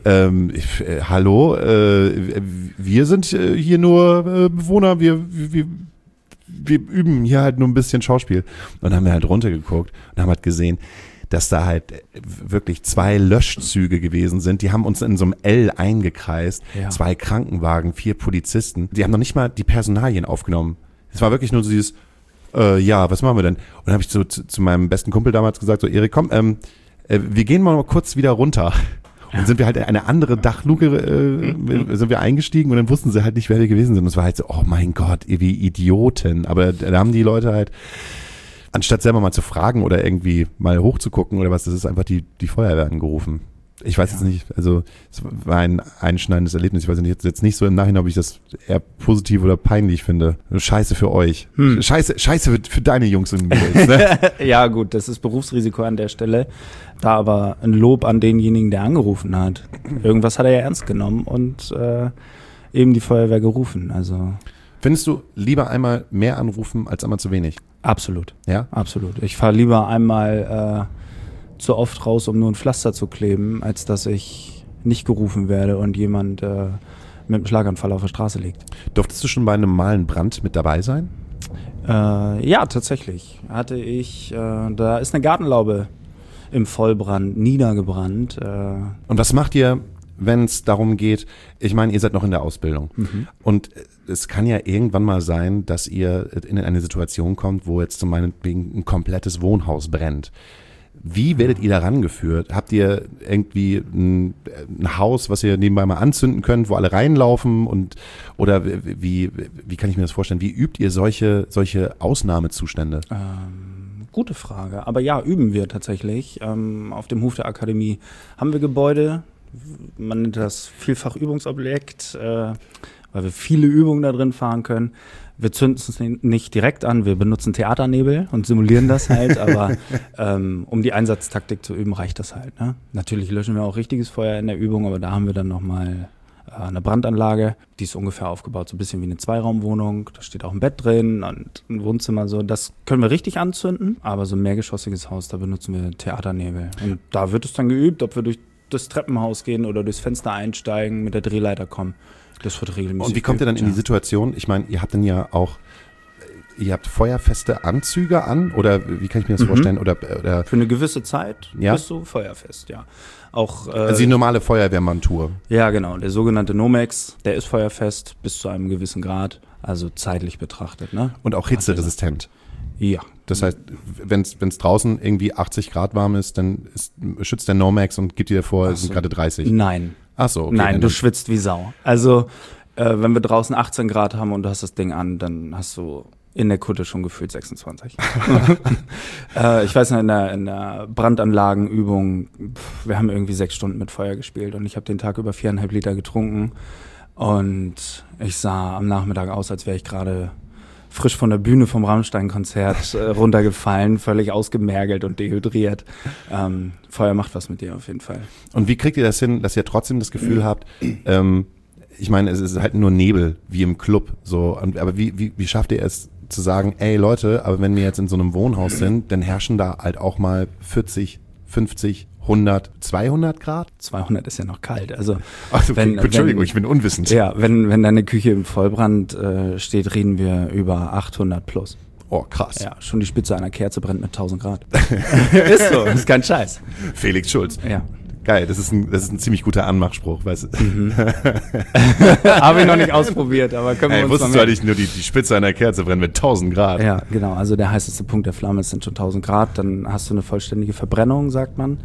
[SPEAKER 1] hallo, wir sind hier nur Bewohner, wir üben hier halt nur ein bisschen Schauspiel. Und dann haben wir halt runtergeguckt und haben halt gesehen, dass da halt wirklich 2 Löschzüge gewesen sind. Die haben uns in so einem L eingekreist. Ja. 2 Krankenwagen, 4 Polizisten. Die haben noch nicht mal die Personalien aufgenommen. Es war wirklich nur so dieses, ja, was machen wir denn? Und dann habe ich so zu meinem besten Kumpel damals gesagt, so Erik, komm, wir gehen mal kurz wieder runter. Und dann sind wir halt in eine andere Dachluke sind wir eingestiegen und dann wussten sie halt nicht, wer wir gewesen sind. Und es war halt so, oh mein Gott, ihr wie Idioten. Aber da haben die Leute halt, anstatt selber mal zu fragen oder irgendwie mal hochzugucken oder was, das ist einfach die Feuerwehr angerufen. Ich weiß jetzt nicht, also es war ein einschneidendes Erlebnis. Ich weiß jetzt nicht so im Nachhinein, ob ich das eher positiv oder peinlich finde. Scheiße für euch. Scheiße für deine Jungs und Mädels. Ne?
[SPEAKER 2] Ja gut, das ist Berufsrisiko an der Stelle. Da aber ein Lob an denjenigen, der angerufen hat. Irgendwas hat er ja ernst genommen und eben die Feuerwehr gerufen. Also
[SPEAKER 1] findest du lieber einmal mehr anrufen als einmal zu wenig?
[SPEAKER 2] Absolut.
[SPEAKER 1] Ja?
[SPEAKER 2] Absolut. Ich fahre lieber einmal zu oft raus, um nur ein Pflaster zu kleben, als dass ich nicht gerufen werde und jemand mit einem Schlaganfall auf der Straße liegt.
[SPEAKER 1] Durftest du schon bei einem normalen Brand mit dabei sein?
[SPEAKER 2] Ja, tatsächlich. Hatte ich, da ist eine Gartenlaube im Vollbrand niedergebrannt.
[SPEAKER 1] Und was macht ihr, wenn es darum geht, ich meine, ihr seid noch in der Ausbildung und es kann ja irgendwann mal sein, dass ihr in eine Situation kommt, wo jetzt zum Beispiel ein komplettes Wohnhaus brennt. Wie werdet ihr da rangeführt? Habt ihr irgendwie ein Haus, was ihr nebenbei mal anzünden könnt, wo alle reinlaufen oder wie kann ich mir das vorstellen? Wie übt ihr solche Ausnahmezustände?
[SPEAKER 2] Gute Frage. Aber ja, üben wir tatsächlich. Auf dem Hof der Akademie haben wir Gebäude. Man nennt das Vielfachübungsobjekt. weil wir viele Übungen da drin fahren können. Wir zünden es nicht direkt an, wir benutzen Theaternebel und simulieren das halt, aber um die Einsatztaktik zu üben, reicht das halt. Ne? Natürlich löschen wir auch richtiges Feuer in der Übung, aber da haben wir dann nochmal eine Brandanlage, die ist ungefähr aufgebaut, so ein bisschen wie eine Zweiraumwohnung. Da steht auch ein Bett drin und ein Wohnzimmer. So, das können wir richtig anzünden, aber so ein mehrgeschossiges Haus, da benutzen wir Theaternebel. Und da wird es dann geübt, ob wir durch das Treppenhaus gehen oder durchs Fenster einsteigen, mit der Drehleiter kommen. Das wird regelmäßig.
[SPEAKER 1] Und wie kommt ihr dann in die Situation? Ich meine, ihr habt dann ja auch, ihr habt feuerfeste Anzüge an oder wie kann ich mir das vorstellen? Oder
[SPEAKER 2] für eine gewisse Zeit
[SPEAKER 1] ja?
[SPEAKER 2] bist du feuerfest, ja. Auch,
[SPEAKER 1] also die normale Feuerwehrmontur.
[SPEAKER 2] Ja, genau. Der sogenannte Nomex, der ist feuerfest bis zu einem gewissen Grad, also zeitlich betrachtet. Ne?
[SPEAKER 1] Und auch hitzeresistent.
[SPEAKER 2] Ja.
[SPEAKER 1] Das heißt, wenn es draußen irgendwie 80 Grad warm ist, dann schützt der Nomex und gibt dir vor, es sind gerade 30.
[SPEAKER 2] Nein.
[SPEAKER 1] Ach so, okay.
[SPEAKER 2] Nein, du schwitzt wie Sau. Also, wenn wir draußen 18 Grad haben und du hast das Ding an, dann hast du in der Kutte schon gefühlt 26. Ich weiß noch, in der Brandanlagenübung, wir haben irgendwie 6 Stunden mit Feuer gespielt und ich habe den Tag über 4,5 Liter getrunken und ich sah am Nachmittag aus, als wäre ich gerade frisch von der Bühne vom Rammstein-Konzert runtergefallen, völlig ausgemergelt und dehydriert. Feuer macht was mit dir auf jeden Fall.
[SPEAKER 1] Und wie kriegt ihr das hin, dass ihr trotzdem das Gefühl habt, ich meine, es ist halt nur Nebel, wie im Club, so, aber wie schafft ihr es zu sagen, ey Leute, aber wenn wir jetzt in so einem Wohnhaus sind, dann herrschen da halt auch mal 40, 50, 100, 200 Grad?
[SPEAKER 2] 200 ist ja noch kalt, also.
[SPEAKER 1] Ach, Entschuldigung, ich bin unwissend.
[SPEAKER 2] Ja, wenn deine Küche im Vollbrand steht, reden wir über 800 plus.
[SPEAKER 1] Oh, krass.
[SPEAKER 2] Ja, schon die Spitze einer Kerze brennt mit 1000 Grad. Ist so, ist kein Scheiß.
[SPEAKER 1] Felix Schulz.
[SPEAKER 2] Ja.
[SPEAKER 1] Geil, das ist ein ziemlich guter Anmachspruch, weißt du.
[SPEAKER 2] Habe ich noch nicht ausprobiert, aber können wir uns
[SPEAKER 1] wusstest du eigentlich nur, die Spitze einer Kerze brennt mit 1000 Grad?
[SPEAKER 2] Ja, genau, also der heißeste Punkt der Flamme sind schon 1000 Grad, dann hast du eine vollständige Verbrennung, sagt man.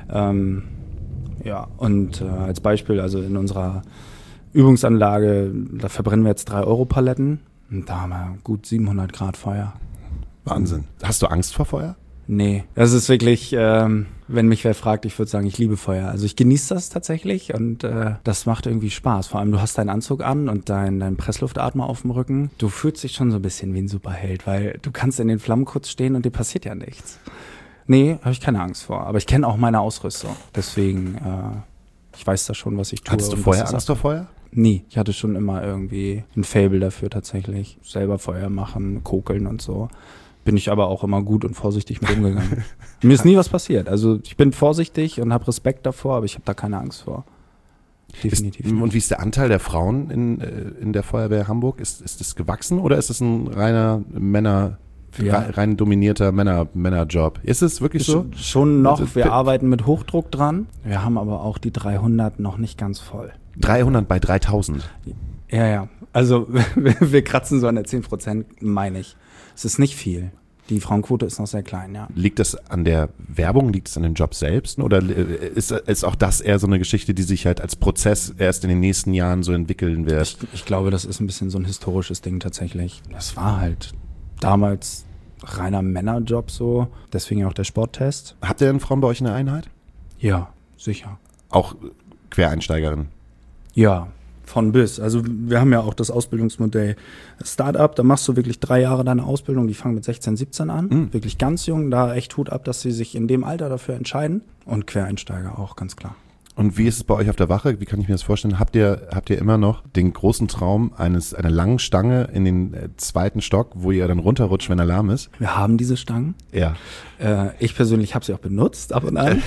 [SPEAKER 2] Ja, und als Beispiel, also in unserer Übungsanlage, da verbrennen wir jetzt 3-Euro-Paletten und da haben wir gut 700 Grad Feuer.
[SPEAKER 1] Wahnsinn. Hast du Angst vor Feuer?
[SPEAKER 2] Nee, das ist wirklich, wenn mich wer fragt, ich würde sagen, ich liebe Feuer. Also ich genieße das tatsächlich und das macht irgendwie Spaß. Vor allem, du hast deinen Anzug an und deinen Pressluftatmer auf dem Rücken. Du fühlst dich schon so ein bisschen wie ein Superheld, weil du kannst in den Flammen kurz stehen und dir passiert ja nichts. Nee, habe ich keine Angst vor. Aber ich kenne auch meine Ausrüstung. Deswegen, ich weiß da schon, was ich tue.
[SPEAKER 1] Hattest du vorher Angst vor Feuer?
[SPEAKER 2] Nie. Ich hatte schon immer irgendwie ein Faible dafür tatsächlich. Selber Feuer machen, kokeln und so. Bin ich aber auch immer gut und vorsichtig mit umgegangen. Mir ist nie was passiert. Also ich bin vorsichtig und habe Respekt davor, aber ich habe da keine Angst vor. Definitiv.
[SPEAKER 1] Und wie ist der Anteil der Frauen in der Feuerwehr Hamburg? Ist das gewachsen oder ist es ein rein dominierter Männerjob? Ist es wirklich so?
[SPEAKER 2] Schon noch. Wir arbeiten mit Hochdruck dran. Wir haben aber auch die 300 noch nicht ganz voll.
[SPEAKER 1] 300 bei 3000?
[SPEAKER 2] Ja. Also wir kratzen so an der 10%, meine ich. Es ist nicht viel. Die Frauenquote ist noch sehr klein, ja.
[SPEAKER 1] Liegt das an der Werbung? Liegt es an dem Job selbst? Oder ist auch das eher so eine Geschichte, die sich halt als Prozess erst in den nächsten Jahren so entwickeln wird?
[SPEAKER 2] Ich glaube, das ist ein bisschen so ein historisches Ding tatsächlich. Das war halt damals reiner Männerjob so. Deswegen auch der Sporttest.
[SPEAKER 1] Habt ihr denn Frauen bei euch in der Einheit?
[SPEAKER 2] Ja, sicher.
[SPEAKER 1] Auch Quereinsteigerinnen?
[SPEAKER 2] Ja. Von bis. Also wir haben ja auch das Ausbildungsmodell Startup, da machst du wirklich 3 Jahre deine Ausbildung, die fangen mit 16, 17 an, wirklich ganz jung, da echt Hut ab, dass sie sich in dem Alter dafür entscheiden und Quereinsteiger auch, ganz klar.
[SPEAKER 1] Und wie ist es bei euch auf der Wache? Wie kann ich mir das vorstellen? Habt ihr immer noch den großen Traum einer langen Stange in den 2. Stock, wo ihr dann runterrutscht, wenn Alarm ist?
[SPEAKER 2] Wir haben diese Stangen.
[SPEAKER 1] Ja.
[SPEAKER 2] Ich persönlich habe sie auch benutzt, ab und an.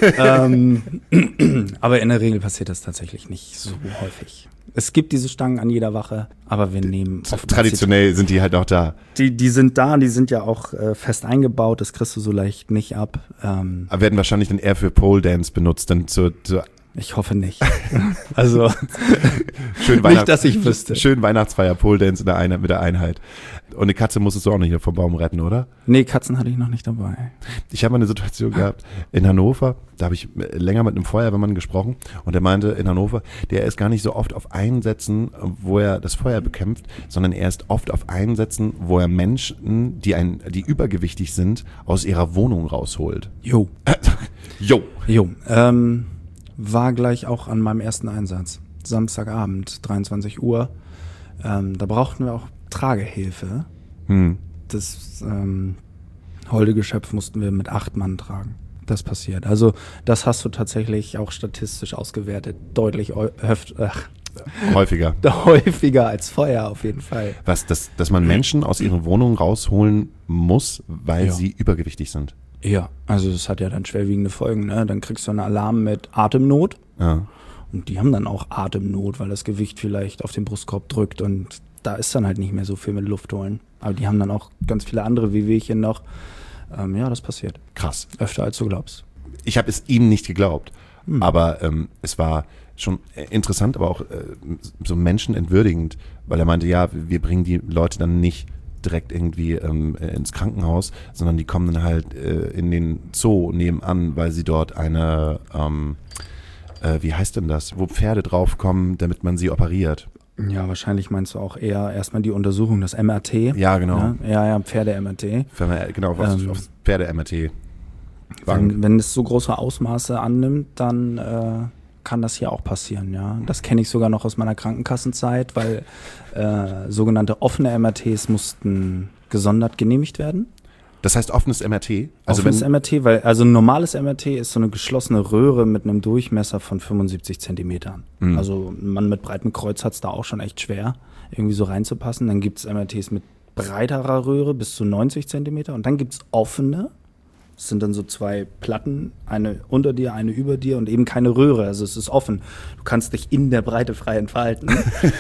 [SPEAKER 2] Aber in der Regel passiert das tatsächlich nicht so häufig. Es gibt diese Stangen an jeder Wache, aber wir nehmen...
[SPEAKER 1] Traditionell sind die halt noch da.
[SPEAKER 2] Die sind da, die sind ja auch fest eingebaut, das kriegst du so leicht nicht ab.
[SPEAKER 1] Aber werden wahrscheinlich dann eher für Pole Dance benutzt, dann
[SPEAKER 2] ich hoffe nicht. Also
[SPEAKER 1] schön
[SPEAKER 2] nicht, dass ich wüsste.
[SPEAKER 1] Schön Weihnachtsfeier, Pole Dance mit der Einheit. Und eine Katze musstest du auch nicht vom Baum retten, oder?
[SPEAKER 2] Nee, Katzen hatte ich noch nicht dabei.
[SPEAKER 1] Ich habe mal eine Situation gehabt in Hannover, da habe ich länger mit einem Feuerwehrmann gesprochen und der meinte in Hannover, der ist gar nicht so oft auf Einsätzen, wo er das Feuer bekämpft, sondern er ist oft auf Einsätzen, wo er Menschen, die übergewichtig sind, aus ihrer Wohnung rausholt.
[SPEAKER 2] Jo.
[SPEAKER 1] Jo.
[SPEAKER 2] War gleich auch an meinem ersten Einsatz. Samstagabend, 23 Uhr. Da brauchten wir auch Tragehilfe. Das holde Geschöpf mussten wir mit 8 Mann tragen. Das passiert. Also das hast du tatsächlich auch statistisch ausgewertet. Deutlich
[SPEAKER 1] häufiger.
[SPEAKER 2] Häufiger als Feuer auf jeden Fall.
[SPEAKER 1] Dass man Menschen aus ihren Wohnungen rausholen muss, weil sie übergewichtig sind.
[SPEAKER 2] Ja, also das hat ja dann schwerwiegende Folgen. Ne? Dann kriegst du einen Alarm mit Atemnot.
[SPEAKER 1] Ja.
[SPEAKER 2] Und die haben dann auch Atemnot, weil das Gewicht vielleicht auf den Brustkorb drückt und da ist dann halt nicht mehr so viel mit Luft holen. Aber die haben dann auch ganz viele andere Wehwehchen noch. Ja, das passiert.
[SPEAKER 1] Krass.
[SPEAKER 2] Öfter als du glaubst.
[SPEAKER 1] Ich habe es ihm nicht geglaubt, aber es war schon interessant, aber auch so menschenentwürdigend, weil er meinte, ja, wir bringen die Leute dann nicht direkt irgendwie ins Krankenhaus, sondern die kommen dann halt in den Zoo nebenan, weil sie dort eine, wie heißt denn das, wo Pferde draufkommen, damit man sie operiert.
[SPEAKER 2] Ja, wahrscheinlich meinst du auch eher erstmal die Untersuchung, das MRT.
[SPEAKER 1] Ja, genau.
[SPEAKER 2] Ne? Ja, Pferde-MRT.
[SPEAKER 1] Genau, aufs Pferde-MRT.
[SPEAKER 2] Wenn es so große Ausmaße annimmt, dann kann das hier auch passieren, ja. Das kenne ich sogar noch aus meiner Krankenkassenzeit, weil sogenannte offene MRTs mussten gesondert genehmiigt werden.
[SPEAKER 1] Das heißt offenes MRT?
[SPEAKER 2] Also offenes MRT, weil ein normales MRT ist so eine geschlossene Röhre mit einem Durchmesser von 75 Zentimetern. Also ein Mann mit breitem Kreuz hat es da auch schon echt schwer, irgendwie so reinzupassen. Dann gibt es MRTs mit breiterer Röhre bis zu 90 Zentimeter und dann gibt es offene. Das sind dann so 2 Platten, eine unter dir, eine über dir und eben keine Röhre. Also es ist offen. Du kannst dich in der Breite frei entfalten.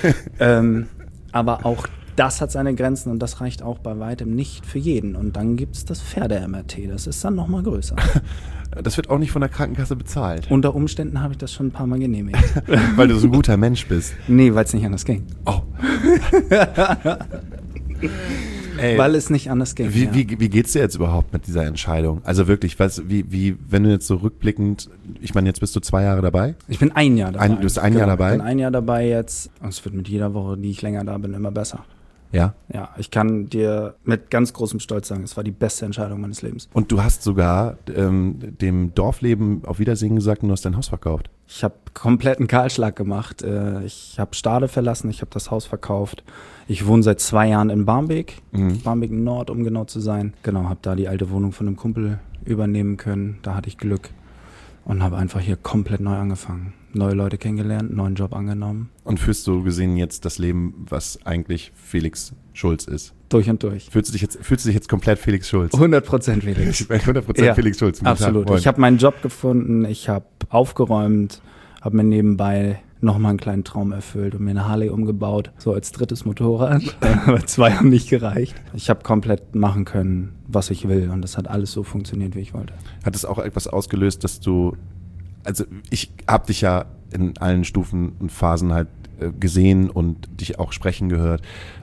[SPEAKER 2] Aber auch das hat seine Grenzen und das reicht auch bei weitem nicht für jeden. Und dann gibt es das Pferde-MRT, das ist dann nochmal größer.
[SPEAKER 1] Das wird auch nicht von der Krankenkasse bezahlt.
[SPEAKER 2] Unter Umständen habe ich das schon ein paar Mal genehmigt.
[SPEAKER 1] Weil du so ein guter Mensch bist.
[SPEAKER 2] Nee, weil es nicht anders ging.
[SPEAKER 1] Oh. Ey,
[SPEAKER 2] weil es nicht anders ging.
[SPEAKER 1] Wie geht's dir jetzt überhaupt mit dieser Entscheidung? Also wirklich, wenn du jetzt so rückblickend, ich meine, jetzt bist du 2 Jahre dabei?
[SPEAKER 2] Ich bin 1 Jahr dabei.
[SPEAKER 1] Du bist ein Jahr dabei?
[SPEAKER 2] Ich bin 1 Jahr dabei jetzt. Und es wird mit jeder Woche, die ich länger da bin, immer besser.
[SPEAKER 1] Ja?
[SPEAKER 2] Ja, ich kann dir mit ganz großem Stolz sagen, es war die beste Entscheidung meines Lebens.
[SPEAKER 1] Und du hast sogar dem Dorfleben auf Wiedersehen gesagt und du hast dein Haus verkauft.
[SPEAKER 2] Ich habe komplett einen Kahlschlag gemacht. Ich habe Stade verlassen, ich habe das Haus verkauft. Ich wohne seit 2 Jahren in Barmbek, Barmbek Nord, um genau zu sein. Genau, habe da die alte Wohnung von einem Kumpel übernehmen können. Da hatte ich Glück und habe einfach hier komplett neu angefangen. Neue Leute kennengelernt, neuen Job angenommen.
[SPEAKER 1] Und führst du gesehen jetzt das Leben, was eigentlich Felix Schulz ist?
[SPEAKER 2] Durch und durch.
[SPEAKER 1] Fühlst du dich jetzt komplett Felix Schulz?
[SPEAKER 2] 100% Felix.
[SPEAKER 1] Ich bin 100% Felix Schulz.
[SPEAKER 2] Absolut. Ich habe meinen Job gefunden, ich habe aufgeräumt, habe mir nebenbei nochmal einen kleinen Traum erfüllt und mir eine Harley umgebaut, so als 3. Motorrad. Aber 2 haben nicht gereicht. Ich habe komplett machen können, was ich will und das hat alles so funktioniert, wie ich wollte. Hat
[SPEAKER 1] es auch etwas ausgelöst, dass du, also ich habe dich ja in allen Stufen und Phasen halt gesehen und dich auch sprechen gehört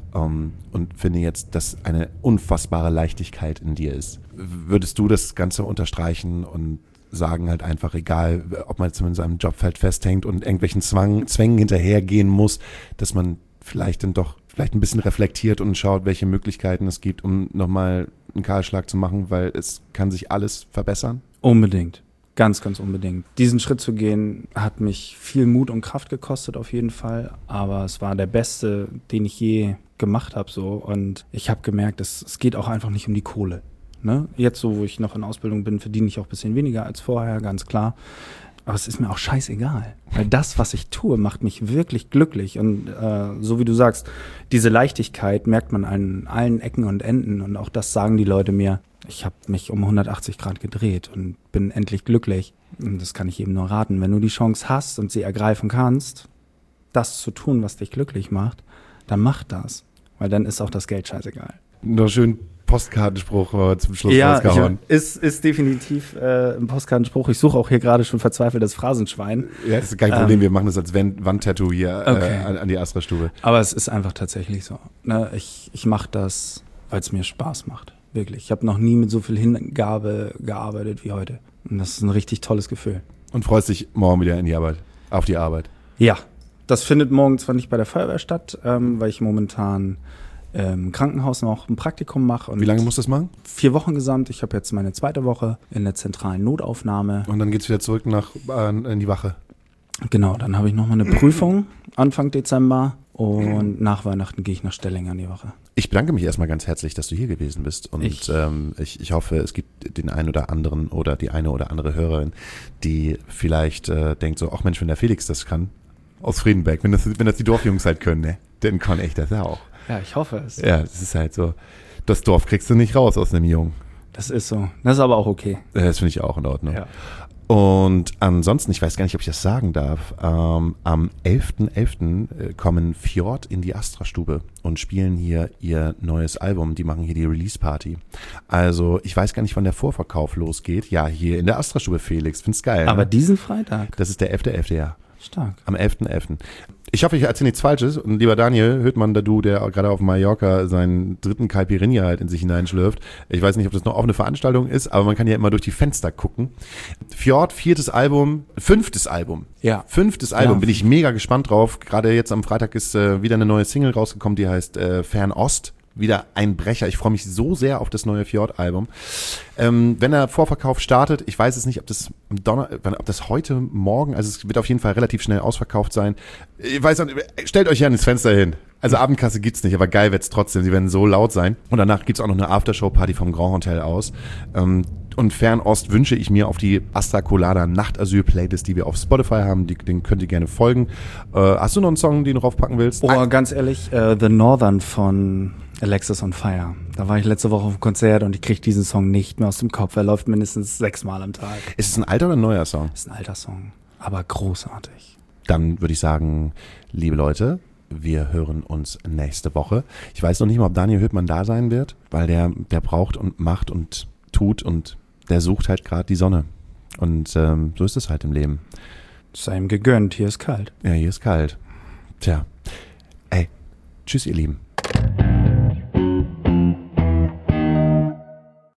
[SPEAKER 1] und finde jetzt, dass eine unfassbare Leichtigkeit in dir ist. Würdest du das Ganze unterstreichen und sagen halt einfach, egal, ob man zumindest an einem Jobfeld festhängt und irgendwelchen Zwängen hinterhergehen muss, dass man vielleicht dann doch ein bisschen reflektiert und schaut, welche Möglichkeiten es gibt, um nochmal einen Kahlschlag zu machen, weil es kann sich alles verbessern?
[SPEAKER 2] Unbedingt. Ganz, ganz unbedingt. Diesen Schritt zu gehen, hat mich viel Mut und Kraft gekostet auf jeden Fall, aber es war der beste, den ich je gemacht habe so und ich habe gemerkt, es geht auch einfach nicht um die Kohle. Ne? Jetzt so, wo ich noch in Ausbildung bin, verdiene ich auch ein bisschen weniger als vorher, ganz klar. Aber es ist mir auch scheißegal, weil das, was ich tue, macht mich wirklich glücklich. Und so wie du sagst, diese Leichtigkeit merkt man an allen Ecken und Enden. Und auch das sagen die Leute mir. Ich habe mich um 180 Grad gedreht und bin endlich glücklich. Und das kann ich jedem nur raten. Wenn du die Chance hast und sie ergreifen kannst, das zu tun, was dich glücklich macht, dann mach das. Weil dann ist auch das Geld scheißegal.
[SPEAKER 1] Nur schön Postkartenspruch zum Schluss
[SPEAKER 2] rausgehauen. Ja, ist definitiv ein Postkartenspruch. Ich suche auch hier gerade schon verzweifelt das Phrasenschwein.
[SPEAKER 1] Ja, das ist kein Problem. Wir machen das als Wandtattoo hier an die Astra-Stube.
[SPEAKER 2] Aber es ist einfach tatsächlich so. Ne? Ich mache das, weil es mir Spaß macht. Wirklich. Ich habe noch nie mit so viel Hingabe gearbeitet wie heute. Und das ist ein richtig tolles Gefühl.
[SPEAKER 1] Und freust dich morgen wieder auf die Arbeit?
[SPEAKER 2] Ja. Das findet morgen zwar nicht bei der Feuerwehr statt, weil ich momentan im Krankenhaus noch ein Praktikum mache.
[SPEAKER 1] Wie lange musst du das machen?
[SPEAKER 2] 4 Wochen gesamt. Ich habe jetzt meine 2. Woche in der zentralen Notaufnahme.
[SPEAKER 1] Und dann geht's wieder zurück in die Wache?
[SPEAKER 2] Genau, dann habe ich nochmal eine Prüfung Anfang Dezember und nach Weihnachten gehe ich nach Stellingern die Woche.
[SPEAKER 1] Ich bedanke mich erstmal ganz herzlich, dass du hier gewesen bist und ich hoffe, es gibt den einen oder anderen oder die eine oder andere Hörerin, die vielleicht denkt so, ach Mensch, wenn der Felix das kann, aus Friedenberg, wenn das die Dorfjungs halt können, ne, dann kann ich das auch.
[SPEAKER 2] Ja, ich hoffe es.
[SPEAKER 1] Ja, es ist halt so, das Dorf kriegst du nicht raus aus einem Jungen.
[SPEAKER 2] Das ist so. Das ist aber auch okay.
[SPEAKER 1] Das finde ich auch in Ordnung.
[SPEAKER 2] Ja.
[SPEAKER 1] Und ansonsten, ich weiß gar nicht, ob ich das sagen darf, am 11.11. kommen Fjord in die Astra-Stube und spielen hier ihr neues Album. Die machen hier die Release-Party. Also ich weiß gar nicht, wann der Vorverkauf losgeht. Ja, hier in der Astra-Stube, Felix. Find's geil.
[SPEAKER 2] Aber
[SPEAKER 1] ne?
[SPEAKER 2] diesen Freitag?
[SPEAKER 1] Das ist der 11.11., ja.
[SPEAKER 2] Stark.
[SPEAKER 1] Am 11.11. Ich hoffe, ich erzähle nichts Falsches. Und lieber Daniel Höhtmann, du, der gerade auf Mallorca seinen dritten Caipirinha halt in sich hineinschlürft. Ich weiß nicht, ob das noch offene Veranstaltung ist, aber man kann ja immer durch die Fenster gucken. Fjord, 5. Album.
[SPEAKER 2] Ja.
[SPEAKER 1] 5.
[SPEAKER 2] Ja.
[SPEAKER 1] Album, bin ich mega gespannt drauf. Gerade jetzt am Freitag ist wieder eine neue Single rausgekommen, die heißt Fernost. Wieder ein Brecher. Ich freue mich so sehr auf das neue Fjord-Album. Wenn der Vorverkauf startet, ich weiß es nicht, ob das ob das heute, morgen, also es wird auf jeden Fall relativ schnell ausverkauft sein. Ich weiß nicht, stellt euch ja ins Fenster hin. Also Abendkasse gibt's nicht, aber geil wird's trotzdem. Sie werden so laut sein. Und danach gibt's auch noch eine Aftershow-Party vom Grand Hotel aus. Und Fernost wünsche ich mir auf die Astra Colada Nachtasyl-Playlist, die wir auf Spotify haben. Den könnt ihr gerne folgen. Hast du noch einen Song, den du draufpacken willst?
[SPEAKER 2] Oh, ganz ehrlich, The Northern von Alexis on Fire. Da war ich letzte Woche auf dem Konzert und ich kriege diesen Song nicht mehr aus dem Kopf. Er läuft mindestens 6 Mal am Tag.
[SPEAKER 1] Ist es ein alter oder ein neuer Song?
[SPEAKER 2] Das ist ein alter Song, aber großartig.
[SPEAKER 1] Dann würde ich sagen, liebe Leute, wir hören uns nächste Woche. Ich weiß noch nicht mal, ob Daniel Höhtmann da sein wird, weil der braucht und macht und tut und der sucht halt gerade die Sonne. Und so ist es halt im Leben.
[SPEAKER 2] Sei ihm gegönnt, hier ist kalt.
[SPEAKER 1] Ja, hier ist kalt. Tja. Ey, tschüss ihr Lieben.